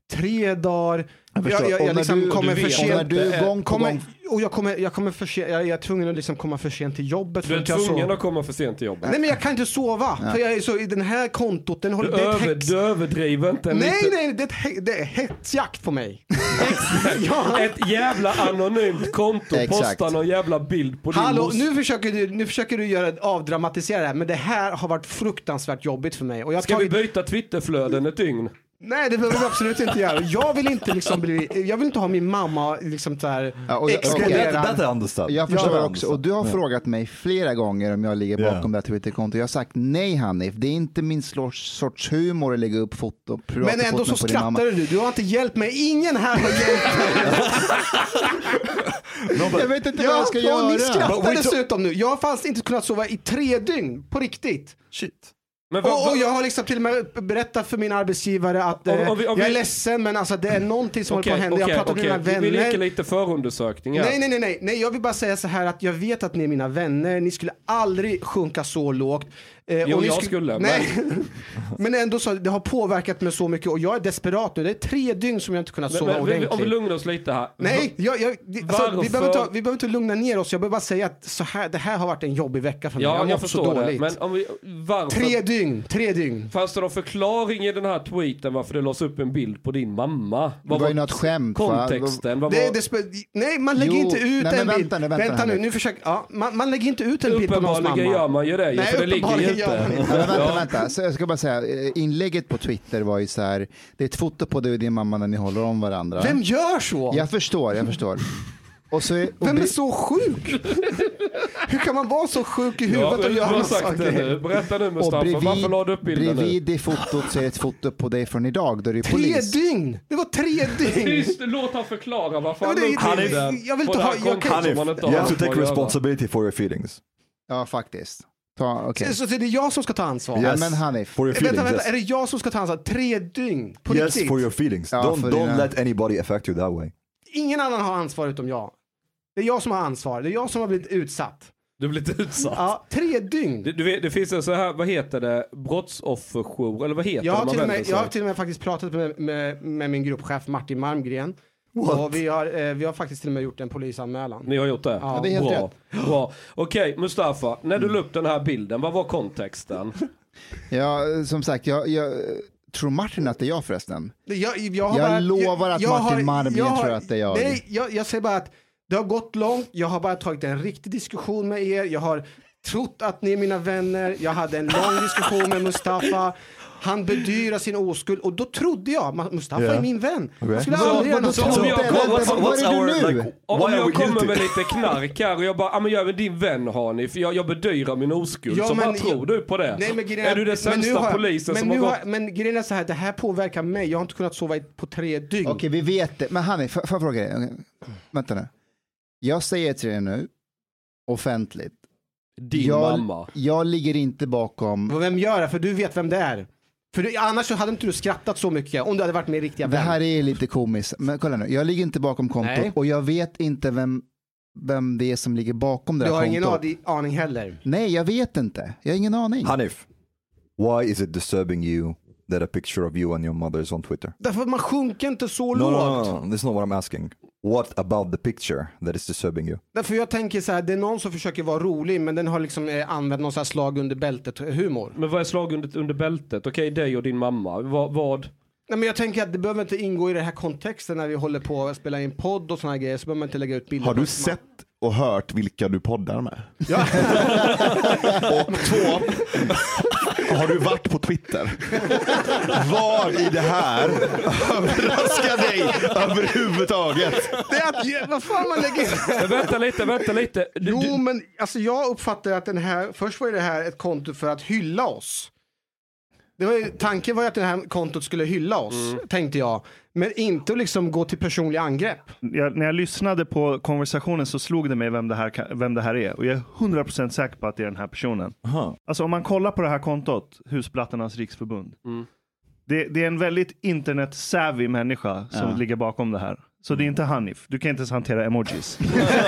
3 dagar. förstår. Och när Jag liksom du- kommer du för vet, sent. och när du gång på gång- Och jag kommer för sent. Jag är tvungen att liksom komma för sent till jobbet. Du är för att jag tvungen sov. att komma för sent till jobbet. Nej, men jag kan inte sova. För jag är så i den här kontot. Den håller, det är ett hex. Du överdriver inte Nej, lite. det är hetsjakt på mig. Ett jävla anonymt konto Exakt. postar någon jävla bild på din Hallå, mos. nu försöker du göra avdramatisera det här, men det här har varit fruktansvärt jobbigt för mig. Och jag har Ska vi tagit... byta Twitterflöden ett dygn? Nej, det behöver vi absolut inte göra. Jag vill inte ha min mamma liksom så här Ja, och- exponerad. That I understand. Jag förstår Ja, också, och du har frågat mig flera gånger om jag ligger bakom det här Twitterkontot. Jag har sagt nej Hanif, det är inte min sorts humor att lägga upp foto. Men ändå så skrattar du har inte hjälpt mig, ingen här har hjälpt mig. Jag vet inte vad jag ska göra. Ni skrattar dessutom nu, jag har faktiskt inte kunnat sova i 3 dygn, på riktigt. Shit. Men Och jag har liksom till och med berättat för min arbetsgivare att jag är ledsen, men alltså det är någonting som håller på att hända. Jag har pratat med mina vänner. Vi leker lite förundersökningar. Nej, jag vill bara säga så här att jag vet att ni är mina vänner, ni skulle aldrig sjunka så lågt. Jo, och ni jag skulle. Nej, men ändå så, det har påverkat mig så mycket och jag är desperat nu. Det är 3 dygn som jag inte kunnat sova ordentligt. Om vi lugnar oss lite här. Nej, vi behöver inte lugna ner oss. Jag behöver bara säga att det här har varit en jobbig vecka för mig. Ja, jag förstår förstår det. dåligt. Men om vi, varför? 3 dygn. Fanns det någon förklaring i den här tweeten varför det lades upp en bild på din mamma? Det var ju något skämt. Kontexten? Nej, man lägger inte ut en bild. Vänta nu försöker, man lägger inte ut en bild på någons mamma. Uppenbarligen gör man ju det. Nej, för det ligger ju inte. Vänta. Så jag ska bara säga, inlägget på Twitter var ju så här, det är ett foto på dig och din mamma när ni håller om varandra. Vem gör så? Jag förstår. Och så, Vem är så sjuk? Hur kan man vara så sjuk i huvudet och göra saker? Berätta nu Mustafa, varför la du upp bilden bredvid det fotot så är det ett foto på dig från idag då det är 3 polis. dygn! Det var 3 dygn! Tyst, låt han förklara varför han jag vill inte ha... You have to take responsibility for your feelings. Ja, faktiskt. Okay. Så det är jag som ska ta ansvar? Yes. Men Hanif. For your feelings, vänta, är det jag som ska ta ansvar? 3 dygn? På yes, riktigt? for your feelings. Ja, don't let anybody affect you that way. Ingen annan har ansvar utom jag. Det är jag som har ansvar. Det är jag som har blivit utsatt. Du blir lite utsatt. Ja, 3 dygn. Du vet, det finns en så här, vad heter det? Brottsofferjour, eller vad heter jag det? Jag har till och med faktiskt pratat med min gruppchef Martin Malmgren. Och vi har faktiskt till och med gjort en polisanmälan. Ni har gjort det? Ja, det är helt rätt. Bra. Okej, Mustafa, när du la upp den här bilden, vad var kontexten? Ja, som sagt, jag tror Martin att det är jag förresten. Jag lovar att Martin Malmgren tror att det är jag. Nej, jag säger bara att det har gått långt. Jag har bara tagit en riktig diskussion med er. Jag har trott att ni är mina vänner. Jag hade en lång diskussion med Mustafa. Han bedyrar sin oskuld och då trodde jag Mustafa är min vän. Jag skulle aldrig göra något sånt. Vad är du nu? Om jag kommer med lite knark här och jag bara, men jag är din vän Hanif, för jag bedyrar min oskuld. Så vad tror du på det? Nej, men är du den sämsta polisen som har gått? Men grejen är så här, det här påverkar mig. Jag har inte kunnat sova på 3 dygn. Okej, vi vet det. Men Hanif, får jag fråga dig? Vänta nu. Jag säger till dig nu, offentligt. Din mamma. Jag ligger inte bakom... Vem gör det? För du vet vem det är. För annars så hade inte du skrattat så mycket om du hade varit med riktiga vän. Det här är lite komiskt. Men kolla nu, jag ligger inte bakom kontot. Nej. Och jag vet inte vem det är som ligger bakom det här kontot. Du har ingen aning heller. Nej, jag vet inte. Jag har ingen aning. Hanif, why is it disturbing you that a picture of you and your mother is on Twitter? Därför att man sjunker inte så No, lågt. no, that's not what I'm asking. What about the picture that is disturbing you? Därför jag tänker så här, det är någon som försöker vara rolig men den har liksom använt någon så här slag under bältet humor. Men vad är slag under bältet? Okej, dig och din mamma. Vad? Nej, men jag tänker att det behöver inte ingå i den här kontexten när vi håller på att spela in podd och såna här grejer, så behöver man inte lägga ut bilder. Har du sett och hört vilka du poddar med? Ja. Och 2, har du varit på Twitter? Var i det här överraskar dig överhuvudtaget? Det är att, vad fan man lägger in? Vänta lite. Jo, men alltså jag uppfattar att den här, först var det här ett konto för att hylla oss. Det var ju, tanken var ju att det här kontot skulle hylla oss, tänkte jag. Men inte att liksom gå till personliga angrepp. När jag lyssnade på konversationen så slog det mig vem det här är. Och jag är 100% säker på att det är den här personen. Alltså om man kollar på det här kontot, Husplattornas riksförbund. Det är en väldigt internet-savvy människa som ligger bakom det här. Så det är inte Hanif. Du kan inte ens hantera emojis.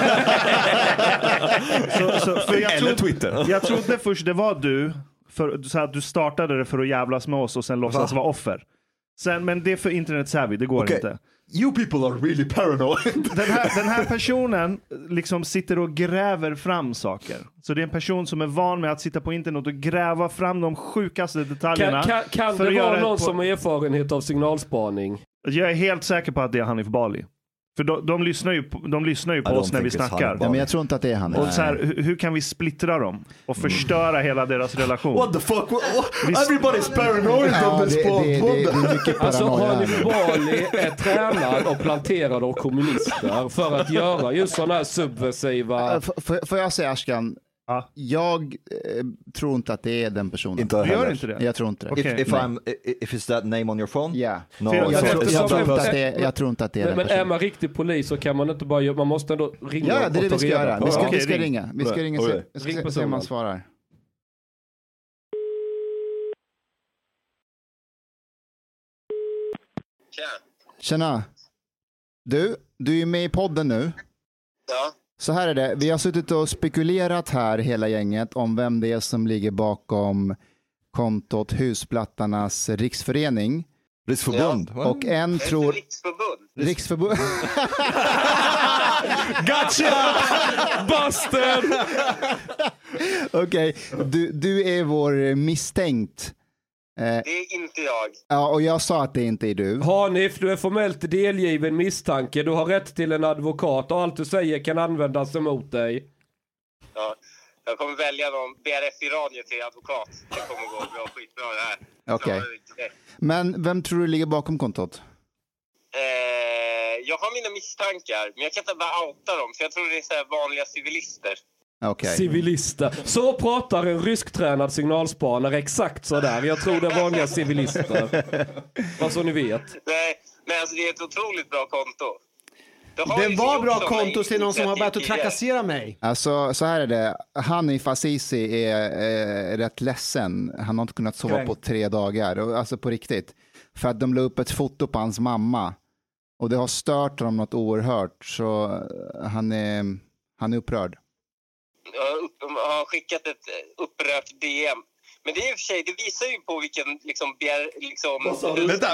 Eller Twitter. Jag trodde först det var du. Så att du startade det för att jävlas med oss och sen låtsas vara offer. Sen, men det är för internet savvy, det går inte. You people are really paranoid. Den här personen liksom sitter och gräver fram saker. Så det är en person som är van med att sitta på internet och gräva fram de sjukaste detaljerna. Kan det vara någon som har erfarenhet av signalspaning? Jag är helt säker på att det är Hanif Bali. För de lyssnar ju på oss när vi snackar. Ja, men jag tror inte att det är han. Och så här, hur kan vi splittra dem och förstöra hela deras relation? What the fuck? Everybody's paranoid on this podcast. Alltså Hanif Bali är tränad och planterad av kommunister för att göra just sådana här subversiva... Får jag säga, Ashkan? Jag tror inte att det är den personen. Du gör inte det? Jag tror inte det. Okay. If it's that name on your phone? Yeah. No, jag tror inte att det är den men personen. Är man riktig polis så kan man inte bara... Man måste ändå ringa. Ja, det är det vi ska göra. Vi ska ringa. Vi ska ringa och se om man svarar. Tjena. Du är med i podden nu. Ja. Så här är det, vi har suttit och spekulerat här hela gänget om vem det är som ligger bakom kontot Husplattarnas riksförening. Riksförbund. Ja. Och en tror... Riksförbund. Gotcha! Busted! Okej, du är vår misstänkt. Det är inte jag. Ja, och jag sa att det inte är du. Hanif, du är formellt delgiven misstanke. Du har rätt till en advokat och allt du säger kan användas emot dig. Ja, jag kommer välja någon BRF i radio till advokat. Det kommer gå bra, skitbra det här. Okej. Men vem tror du ligger bakom kontot? Jag har mina misstankar, men jag kan inte bara outa dem. För jag tror det är så här vanliga civilister. Okay. Civilister. Så pratar en rysktränad signalspanare exakt så där. Jag tror det är vanliga civilister. Vad så ni vet. Nej, men alltså det är ett otroligt bra konto. Det var bra konto till någon som har börjat att trakassera mig. Alltså så här är det. Hanif Azizi är rätt ledsen. Han har inte kunnat sova på 3 dagar. Alltså på riktigt. För att de la upp ett foto på hans mamma. Och det har stört honom något oerhört. Så han är upprörd. Jag har skickat ett upprört DM. Men det är i och för sig, det visar ju på vilken liksom... Vänta.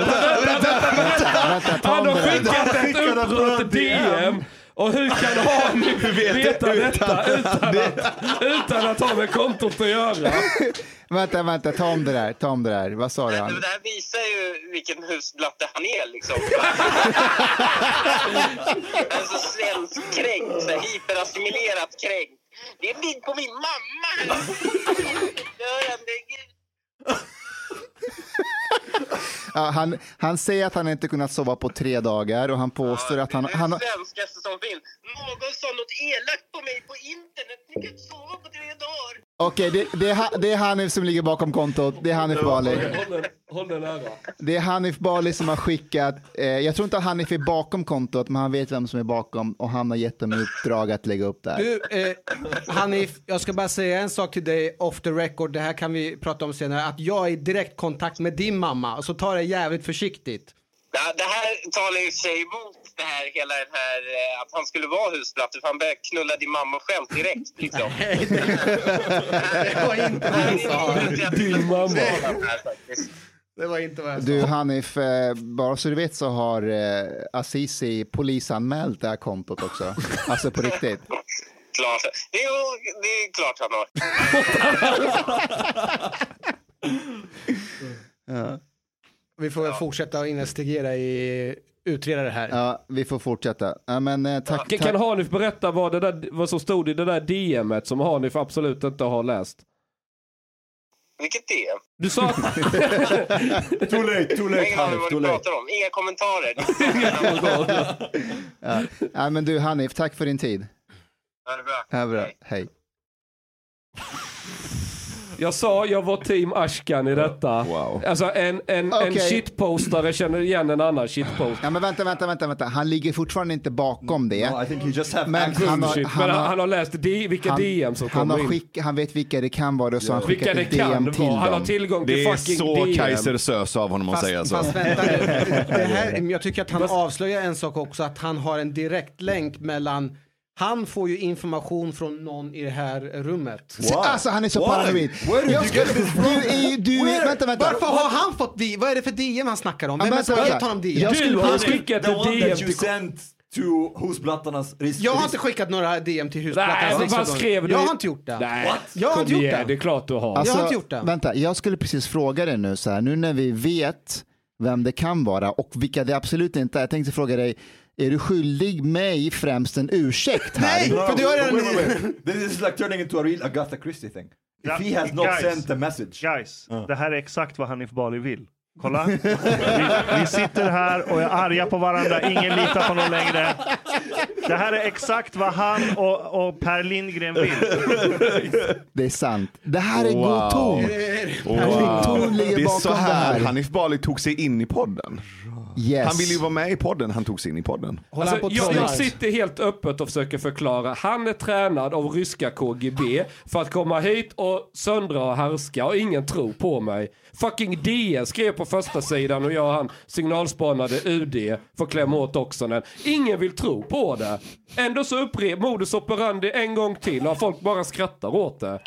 Han har skickat ett upprört DM. Och hur kan Hanif veta detta utan att ha med kontot att göra? Vänta, ta om det där. Vad sa du? Det här visar ju vilken husblatte han är liksom. Alltså svensk kränkt, så hyperassimilerat kränkt. Det är en bild på min mamma. Ja, han säger att han inte kunnat sova på 3 dagar och han påstår att han... Det är det svenskaste som finns. Någon sa något elakt på mig på internet. Ni kan inte sova på 3 dagar. Okej, det är Hanif som ligger bakom kontot. Det är Hanif Bali. Håll den nära. Det är Hanif Bali som har skickat... jag tror inte att Hanif är bakom kontot, men han vet vem som är bakom och han har gett dem uppdrag att lägga upp där. Du, Hanif, jag ska bara säga en sak till dig off the record. Det här kan vi prata om senare. Att jag är i direkt kontakt med din mamma. Och så tar det jävligt försiktigt. Ja, det här talar ju sig emot det här, hela den här att han skulle vara husplatte, för han började knulla din mamma själv direkt liksom. Det var inte vad jag sa. Din mamma. Det var inte vad jag sa. Du Hanif, bara så du vet så har Azizi polisanmält det här kontot också. Alltså på riktigt. Klart. Det är klart han har. Ja. Vi får väl fortsätta att investigera utreda det här. Ja, vi får fortsätta. Ja, men, tack. Kan Hanif berätta vad som stod i det där DM:et som Hanif absolut inte har läst? Vilket DM? Du sa... Too late, Hanif, too late. Inga kommentarer. Ja, men du Hanif, tack för din tid. Ja, det är bra. Hej. Jag var team Ashkan i detta. Wow. Alltså en shitpostare känner igen en annan shitpost. Ja, men vänta. Han ligger fortfarande inte bakom det. No, I think you just have men han har läst vilka DM som kommer in. Han vet vilka det kan vara, så han vilka det kan vara. Han har tillgång till fucking DM. Det är så Kaiser Sös av honom att säga så. Fast vänta nu. Jag tycker att han avslöjar en sak också, att han har en direkt länk mellan Han får ju information från någon i det här rummet. Alltså han är så paranoid. Vänta. Varför har han fått vad är det för DM han snackar om? Vem har gett honom DM? Du har skickat The ett one DM that you till... sent to Husblattarnas Jag har inte skickat några DM till Husblattarnas Nej, vad skrev du? Jag har inte gjort det. Nej, jag har inte gjort det. Det är klart du har. Alltså, jag har inte gjort det. Vänta, jag skulle precis fråga dig nu så här, nu när vi vet vem det kan vara och vilka det absolut inte är. Jag tänkte fråga dig, är du skyldig mig främst en ursäkt här? Nej, för du har redan... This is like turning into a real Agatha Christie thing. If he has not sent a message. Guys, det här är exakt vad Hanif Bali vill. Kolla, vi sitter här och är arga på varandra. Ingen litar på någon längre. Det här är exakt vad han och Per Lindgren vill. Det är sant. Det här är god ton. Ton ligger Det är bakom så här det här. Hanif Bali tog sig in i podden. Yes. Han ville ju vara med i podden, han tog sig in i podden. Alltså, jag sitter helt öppet och försöker förklara. Han är tränad av ryska KGB för att komma hit och söndra och härska och ingen tror på mig. Fucking DN skrev på första sidan och han signalspanade UD för att klämma åt också. Ingen vill tro på det. Ändå så upprep modus operandi en gång till och folk bara skrattar åt det.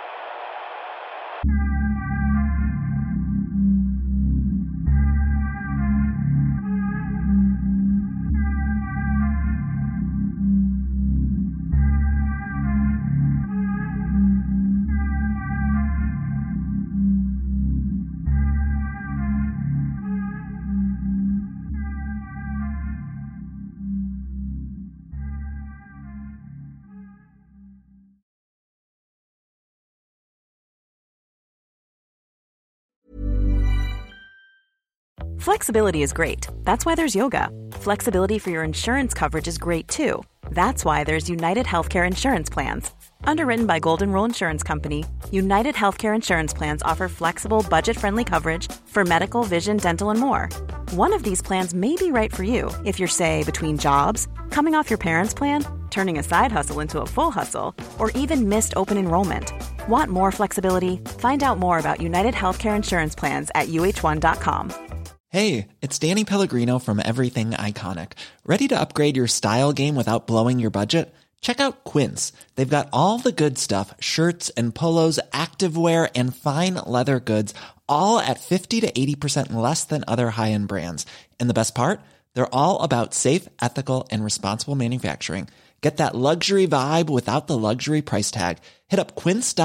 Flexibility is great. That's why there's yoga. Flexibility for your insurance coverage is great too. That's why there's United Healthcare Insurance Plans. Underwritten by Golden Rule Insurance Company, United Healthcare Insurance Plans offer flexible, budget-friendly coverage for medical, vision, dental, and more. One of these plans may be right for you if you're, say, between jobs, coming off your parents' plan, turning a side hustle into a full hustle, or even missed open enrollment. Want more flexibility? Find out more about United Healthcare Insurance Plans at uh1.com. Hey, it's Danny Pellegrino from Everything Iconic. Ready to upgrade your style game without blowing your budget? Check out Quince. They've got all the good stuff, shirts and polos, activewear, and fine leather goods, all at 50 to 80% less than other high-end brands. And the best part? They're all about safe, ethical, and responsible manufacturing. Get that luxury vibe without the luxury price tag. Hit up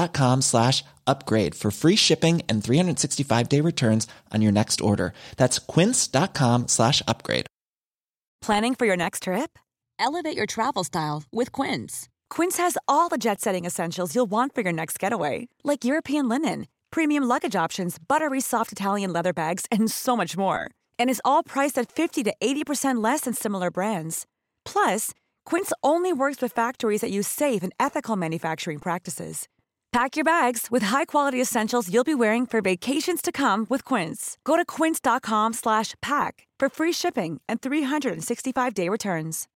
quince.com/upgrade for free shipping and 365-day returns on your next order. That's quince.com/upgrade. Planning for your next trip? Elevate your travel style with Quince. Quince has all the jet-setting essentials you'll want for your next getaway, like European linen, premium luggage options, buttery soft Italian leather bags, and so much more. And is all priced at 50 to 80% less than similar brands. Plus, Quince only works with factories that use safe and ethical manufacturing practices. Pack your bags with high-quality essentials you'll be wearing for vacations to come with Quince. Go to quince.com/pack for free shipping and 365-day returns.